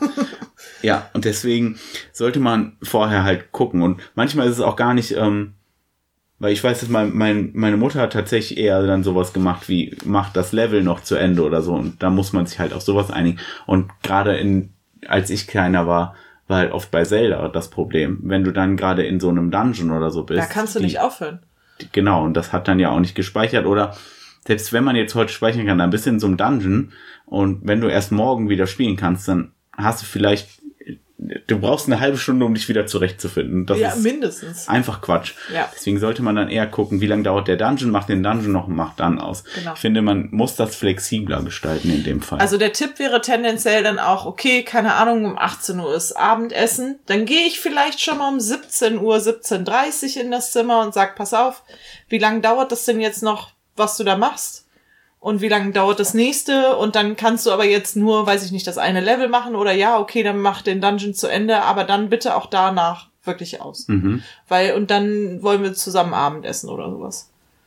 Ja, und deswegen sollte man vorher halt gucken. Und manchmal ist es auch gar nicht, weil ich weiß, dass meine Mutter hat tatsächlich eher dann sowas gemacht wie, macht das Level noch zu Ende oder so. Und da muss man sich halt auf sowas einigen. Und gerade als ich kleiner war halt oft bei Zelda das Problem. Wenn du dann gerade in so einem Dungeon oder so bist. Da kannst du nicht aufhören. Genau, und das hat dann ja auch nicht gespeichert. Oder selbst wenn man jetzt heute speichern kann, dann bist du in so einem Dungeon und wenn du erst morgen wieder spielen kannst, dann hast du vielleicht, du brauchst eine halbe Stunde, um dich wieder zurechtzufinden. Das ist mindestens. Einfach Quatsch. Ja. Deswegen sollte man dann eher gucken, wie lange dauert der Dungeon, macht den Dungeon noch und macht dann aus. Genau. Ich finde, man muss das flexibler gestalten in dem Fall. Also der Tipp wäre tendenziell dann auch, okay, keine Ahnung, um 18 Uhr ist Abendessen, dann gehe ich vielleicht schon mal um 17 Uhr, 17:30 in das Zimmer und sag, pass auf, wie lange dauert das denn jetzt noch, was du da machst? Und wie lange dauert das nächste? Und dann kannst du aber jetzt nur, weiß ich nicht, das eine Level machen oder ja, okay, dann mach den Dungeon zu Ende, aber dann bitte auch danach wirklich aus. Mhm. Und dann wollen wir zusammen Abendessen oder sowas.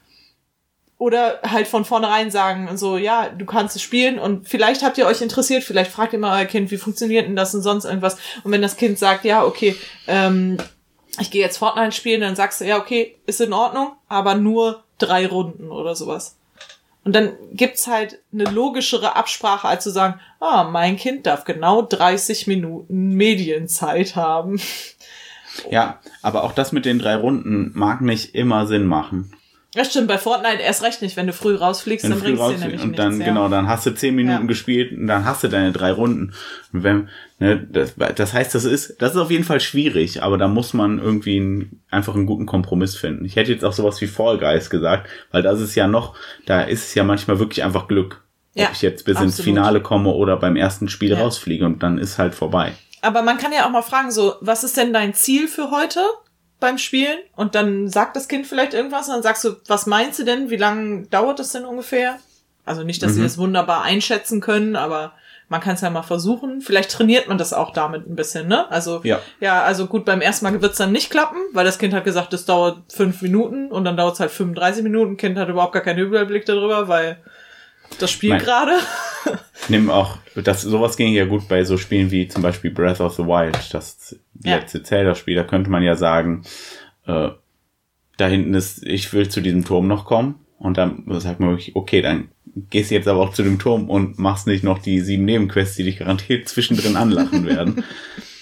Oder halt von vornherein sagen, so, ja, du kannst es spielen und vielleicht habt ihr euch interessiert, vielleicht fragt ihr mal euer Kind, wie funktioniert denn das und sonst irgendwas. Und wenn das Kind sagt, ja, okay, ich gehe jetzt Fortnite spielen, dann sagst du, ja, okay, ist in Ordnung, aber nur 3 Runden oder sowas. Und dann gibt's halt eine logischere Absprache, als zu sagen, mein Kind darf genau 30 Minuten Medienzeit haben. Ja, aber auch das mit den 3 Runden mag nicht immer Sinn machen. Ja, stimmt, bei Fortnite erst recht nicht. Wenn du früh rausfliegst, dann bringst du dir nämlich und dann, nichts. Ja. Genau, dann hast du 10 Minuten gespielt und dann hast du deine 3 Runden. Und das heißt, das ist auf jeden Fall schwierig, aber da muss man irgendwie einfach einen guten Kompromiss finden. Ich hätte jetzt auch sowas wie Fall Guys gesagt, weil da ist es ja manchmal wirklich einfach Glück. Ja, ob ich jetzt bis absolut. ins Finale komme oder beim ersten Spiel rausfliege und dann ist halt vorbei. Aber man kann ja auch mal fragen, so, was ist denn dein Ziel für heute beim Spielen? Und dann sagt das Kind vielleicht irgendwas und dann sagst du, was meinst du denn? Wie lange dauert das denn ungefähr? Also nicht, dass sie das wunderbar einschätzen können, aber man kann es ja mal versuchen. Vielleicht trainiert man das auch damit ein bisschen, ne? Also, also gut, beim ersten Mal wird's dann nicht klappen, weil das Kind hat gesagt, das dauert 5 Minuten und dann dauert es halt 35 Minuten. Kind hat überhaupt gar keinen Überblick darüber, weil das Spiel gerade. Nimm auch, sowas ging ja gut bei so Spielen wie zum Beispiel Breath of the Wild, das letzte Zelda-Spiel. Da könnte man ja sagen, da hinten ich will zu diesem Turm noch kommen. Und dann sagt man wirklich, okay, dann gehst du jetzt aber auch zu dem Turm und machst nicht noch die 7 Nebenquests, die dich garantiert zwischendrin anlachen werden.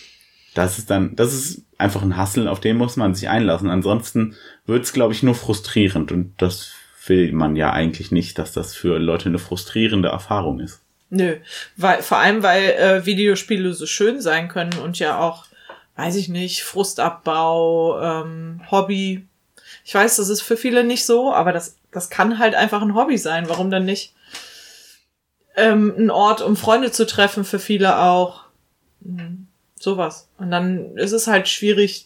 Das ist einfach ein Hustle, auf den muss man sich einlassen. Ansonsten wird's, glaube ich, nur frustrierend. Und das will man ja eigentlich nicht, dass das für Leute eine frustrierende Erfahrung ist. Nö, vor allem, weil Videospiele so schön sein können und ja auch, weiß ich nicht, Frustabbau, Hobby. Ich weiß, das ist für viele nicht so, aber das kann halt einfach ein Hobby sein. Warum dann nicht? Ein Ort, um Freunde zu treffen, für viele auch. Sowas. Und dann ist es halt schwierig,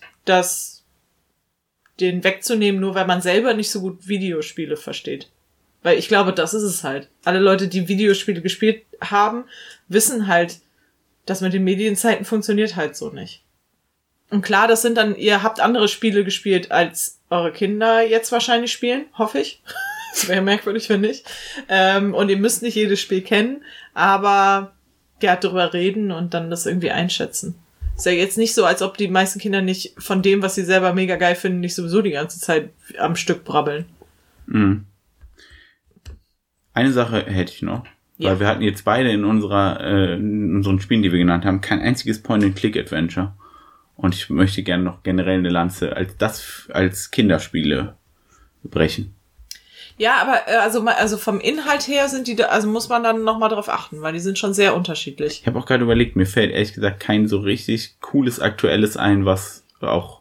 den wegzunehmen, nur weil man selber nicht so gut Videospiele versteht. Weil ich glaube, das ist es halt. Alle Leute, die Videospiele gespielt haben, wissen halt, das mit den Medienzeiten funktioniert halt so nicht. Und klar, ihr habt andere Spiele gespielt, als eure Kinder jetzt wahrscheinlich spielen, hoffe ich. Das wäre merkwürdig, wenn nicht. Und ihr müsst nicht jedes Spiel kennen, aber ja, drüber reden und dann das irgendwie einschätzen. Ist ja jetzt nicht so, als ob die meisten Kinder nicht von dem, was sie selber mega geil finden, nicht sowieso die ganze Zeit am Stück brabbeln. Mhm. Eine Sache hätte ich noch, weil wir hatten jetzt beide in unseren Spielen, die wir genannt haben, kein einziges Point-and-Click-Adventure. Und ich möchte gerne noch generell eine Lanze als Kinderspiele brechen. Ja, aber also vom Inhalt her sind die, also muss man dann nochmal drauf achten, weil die sind schon sehr unterschiedlich. Ich habe auch gerade überlegt, mir fällt ehrlich gesagt kein so richtig cooles Aktuelles ein, was auch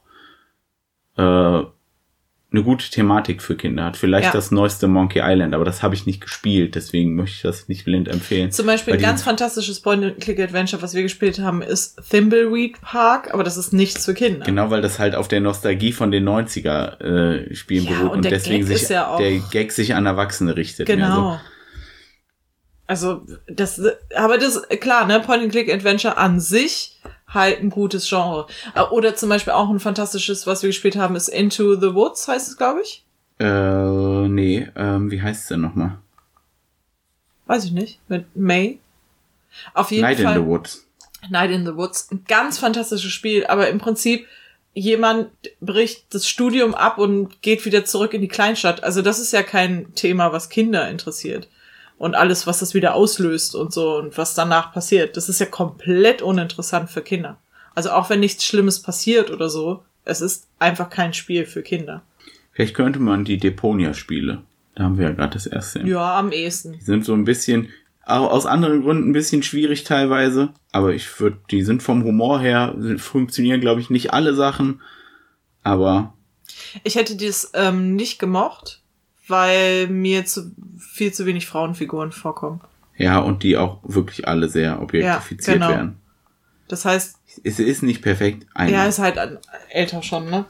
eine gute Thematik für Kinder hat. Vielleicht das neueste Monkey Island, aber das habe ich nicht gespielt, deswegen möchte ich das nicht blind empfehlen. Zum Beispiel ein ganz fantastisches Point-and-Click-Adventure, was wir gespielt haben, ist Thimbleweed Park, aber das ist nichts für Kinder. Genau, weil das halt auf der Nostalgie von den 90er Spielen beruht und deswegen der Gag sich an Erwachsene richtet. Genau. Also klar, ne, Point-and-Click-Adventure an sich halt ein gutes Genre. Oder zum Beispiel auch ein fantastisches, was wir gespielt haben, ist Into the Woods, heißt es, glaube ich. Nee, wie heißt es denn nochmal? Weiß ich nicht. Mit May. Auf jeden Fall. Night in the Woods. Night in the Woods. Ein ganz fantastisches Spiel, aber im Prinzip jemand bricht das Studium ab und geht wieder zurück in die Kleinstadt. Also das ist ja kein Thema, was Kinder interessiert. Und alles, was das wieder auslöst und so und was danach passiert. Das ist ja komplett uninteressant für Kinder. Also auch wenn nichts Schlimmes passiert oder so, es ist einfach kein Spiel für Kinder. Vielleicht könnte man die Deponia-Spiele, da haben wir ja gerade das erste. Ja, am ehesten. Die sind so ein bisschen, auch aus anderen Gründen ein bisschen schwierig teilweise, aber die sind vom Humor her, funktionieren glaube ich nicht alle Sachen, aber... Ich hätte das nicht gemocht, weil mir viel zu wenig Frauenfiguren vorkommen. Ja, und die auch wirklich alle sehr objektifiziert werden. Das heißt... Es ist nicht perfekt. Ja, ist halt älter schon, ne?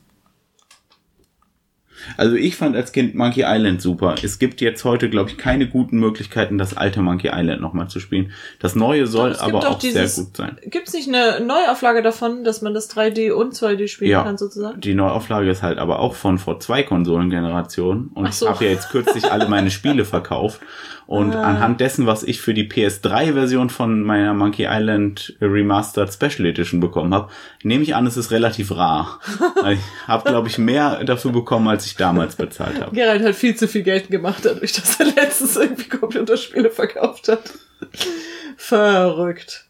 Also ich fand als Kind Monkey Island super. Es gibt jetzt heute, glaube ich, keine guten Möglichkeiten, das alte Monkey Island nochmal zu spielen. Das neue soll aber auch sehr gut sein. Gibt's nicht eine Neuauflage davon, dass man das 3D und 2D spielen kann sozusagen? Die Neuauflage ist halt aber auch von vor 2 Konsolengenerationen. Und ich habe ja jetzt kürzlich alle meine Spiele verkauft. Und anhand dessen, was ich für die PS3-Version von meiner Monkey Island Remastered Special Edition bekommen habe, nehme ich an, es ist relativ rar. Ich habe, glaube ich, mehr dafür bekommen, als ich damals bezahlt habe. Gerald hat viel zu viel Geld gemacht, dadurch, dass er letztens irgendwie Computerspiele verkauft hat. Verrückt.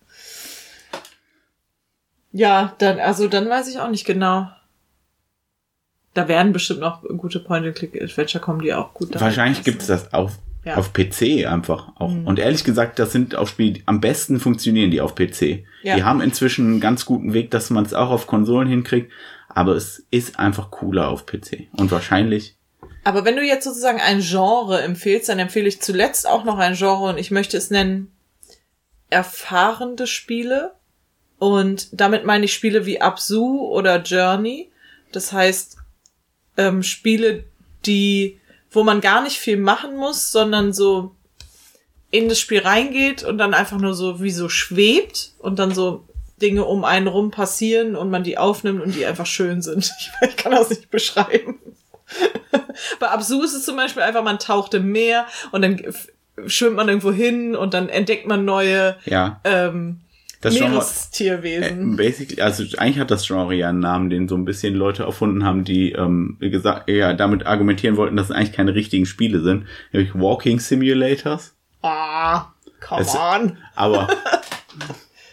Ja, dann weiß ich auch nicht genau. Da werden bestimmt noch gute Point-and-Click-Adventure kommen, die auch gut wahrscheinlich gibt es das auch. Ja. Auf PC einfach auch. Mhm. Und ehrlich gesagt, das sind auch Spiele, am besten funktionieren die auf PC. Ja. Die haben inzwischen einen ganz guten Weg, dass man es auch auf Konsolen hinkriegt. Aber es ist einfach cooler auf PC. Und wahrscheinlich... Aber wenn du jetzt sozusagen ein Genre empfehlst, dann empfehle ich zuletzt auch noch ein Genre und ich möchte es nennen erfahrende Spiele. Und damit meine ich Spiele wie Abzu oder Journey. Das heißt, Spiele, wo man gar nicht viel machen muss, sondern so in das Spiel reingeht und dann einfach nur so wie so schwebt und dann so Dinge um einen rum passieren und man die aufnimmt und die einfach schön sind. Ich kann das nicht beschreiben. Bei Abzu ist es zum Beispiel einfach, man taucht im Meer und dann schwimmt man irgendwo hin und dann entdeckt man neue das Meerestierwesen. Basically, also eigentlich hat das Genre ja einen Namen, den so ein bisschen Leute erfunden haben, die damit argumentieren wollten, dass es eigentlich keine richtigen Spiele sind. Nämlich Walking Simulators. Come on. Aber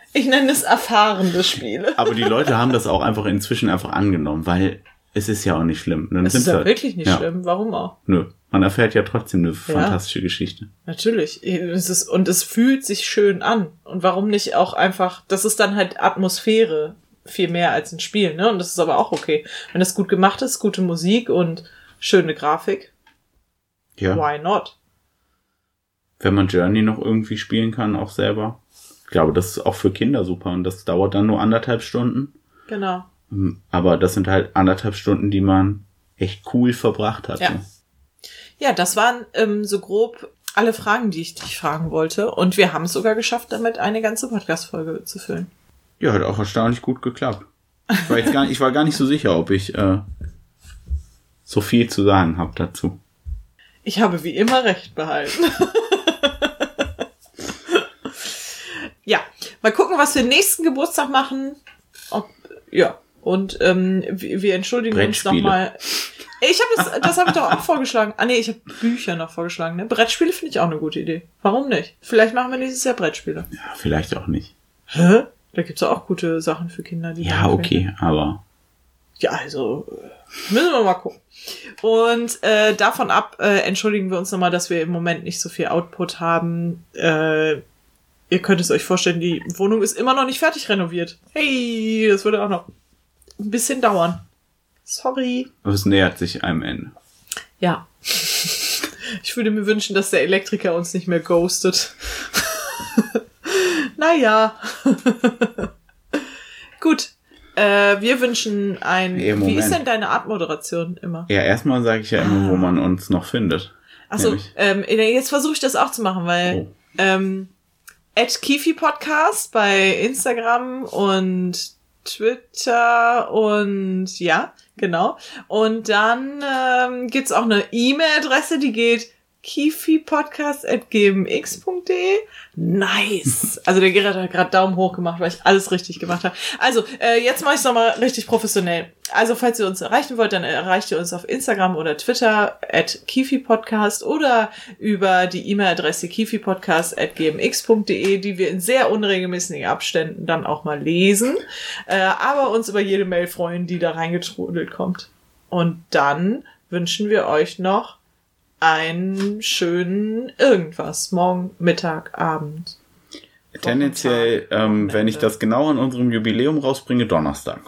Ich nenne es erfahrene Spiele. Aber die Leute haben das auch einfach inzwischen einfach angenommen, weil es ist ja auch nicht schlimm. Es ist ja wirklich nicht schlimm. Warum auch? Nö. Man erfährt ja trotzdem eine fantastische Geschichte. Natürlich. Und es fühlt sich schön an. Und warum nicht auch einfach, das ist dann halt Atmosphäre viel mehr als ein Spiel, ne? Und das ist aber auch okay. Wenn das gut gemacht ist, gute Musik und schöne Grafik. Ja. Why not? Wenn man Journey noch irgendwie spielen kann, auch selber. Ich glaube, das ist auch für Kinder super und das dauert dann nur 1,5 Stunden. Genau. Aber das sind halt 1,5 Stunden, die man echt cool verbracht hat. Ja, Ne? Ja, das waren so grob alle Fragen, die ich dich fragen wollte. Und wir haben es sogar geschafft, damit eine ganze Podcast-Folge zu füllen. Ja, hat auch erstaunlich gut geklappt. Ich war gar nicht so sicher, ob ich so viel zu sagen habe dazu. Ich habe wie immer recht behalten. Ja, mal gucken, was wir nächsten Geburtstag machen. Und wir entschuldigen uns nochmal. Das habe ich doch auch vorgeschlagen. Ah nee, ich habe Bücher noch vorgeschlagen. Ne? Brettspiele finde ich auch eine gute Idee. Warum nicht? Vielleicht machen wir nächstes Jahr Brettspiele. Ja, vielleicht auch nicht. Hä? Da gibt's auch gute Sachen für Kinder. Die ja, okay, aber... Ja, also müssen wir mal gucken. Und davon ab entschuldigen wir uns nochmal, dass wir im Moment nicht so viel Output haben. Ihr könnt es euch vorstellen, die Wohnung ist immer noch nicht fertig renoviert. Hey, das würde auch noch ein bisschen dauern. Sorry. Aber es nähert sich einem Ende. Ja. Ich würde mir wünschen, dass der Elektriker uns nicht mehr ghostet. Naja. Gut. Wir wünschen Wie ist denn deine Artmoderation immer? Ja, erstmal sage ich ja immer, wo man uns noch findet. Achso, jetzt versuche ich das auch zu machen, weil @Kifi-Podcast bei Instagram und Twitter und ja, genau. Und dann gibt's auch eine E-Mail-Adresse, die geht kifipodcast@gmx.de. Nice. Also der Gerrit hat gerade Daumen hoch gemacht, weil ich alles richtig gemacht habe. Also, jetzt mache ich es nochmal richtig professionell. Also, falls ihr uns erreichen wollt, dann erreicht ihr uns auf Instagram oder Twitter @kifipodcast oder über die E-Mail-Adresse kifipodcast@gmx.de, die wir in sehr unregelmäßigen Abständen dann auch mal lesen. Aber uns über jede Mail freuen, die da reingetrudelt kommt. Und dann wünschen wir euch noch einen schönen irgendwas. Morgen, Mittag, Abend. Tendenziell, wenn ich das genau an unserem Jubiläum rausbringe, Donnerstag.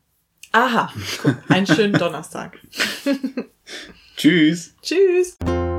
Aha, guck, einen schönen Donnerstag. Tschüss. Tschüss.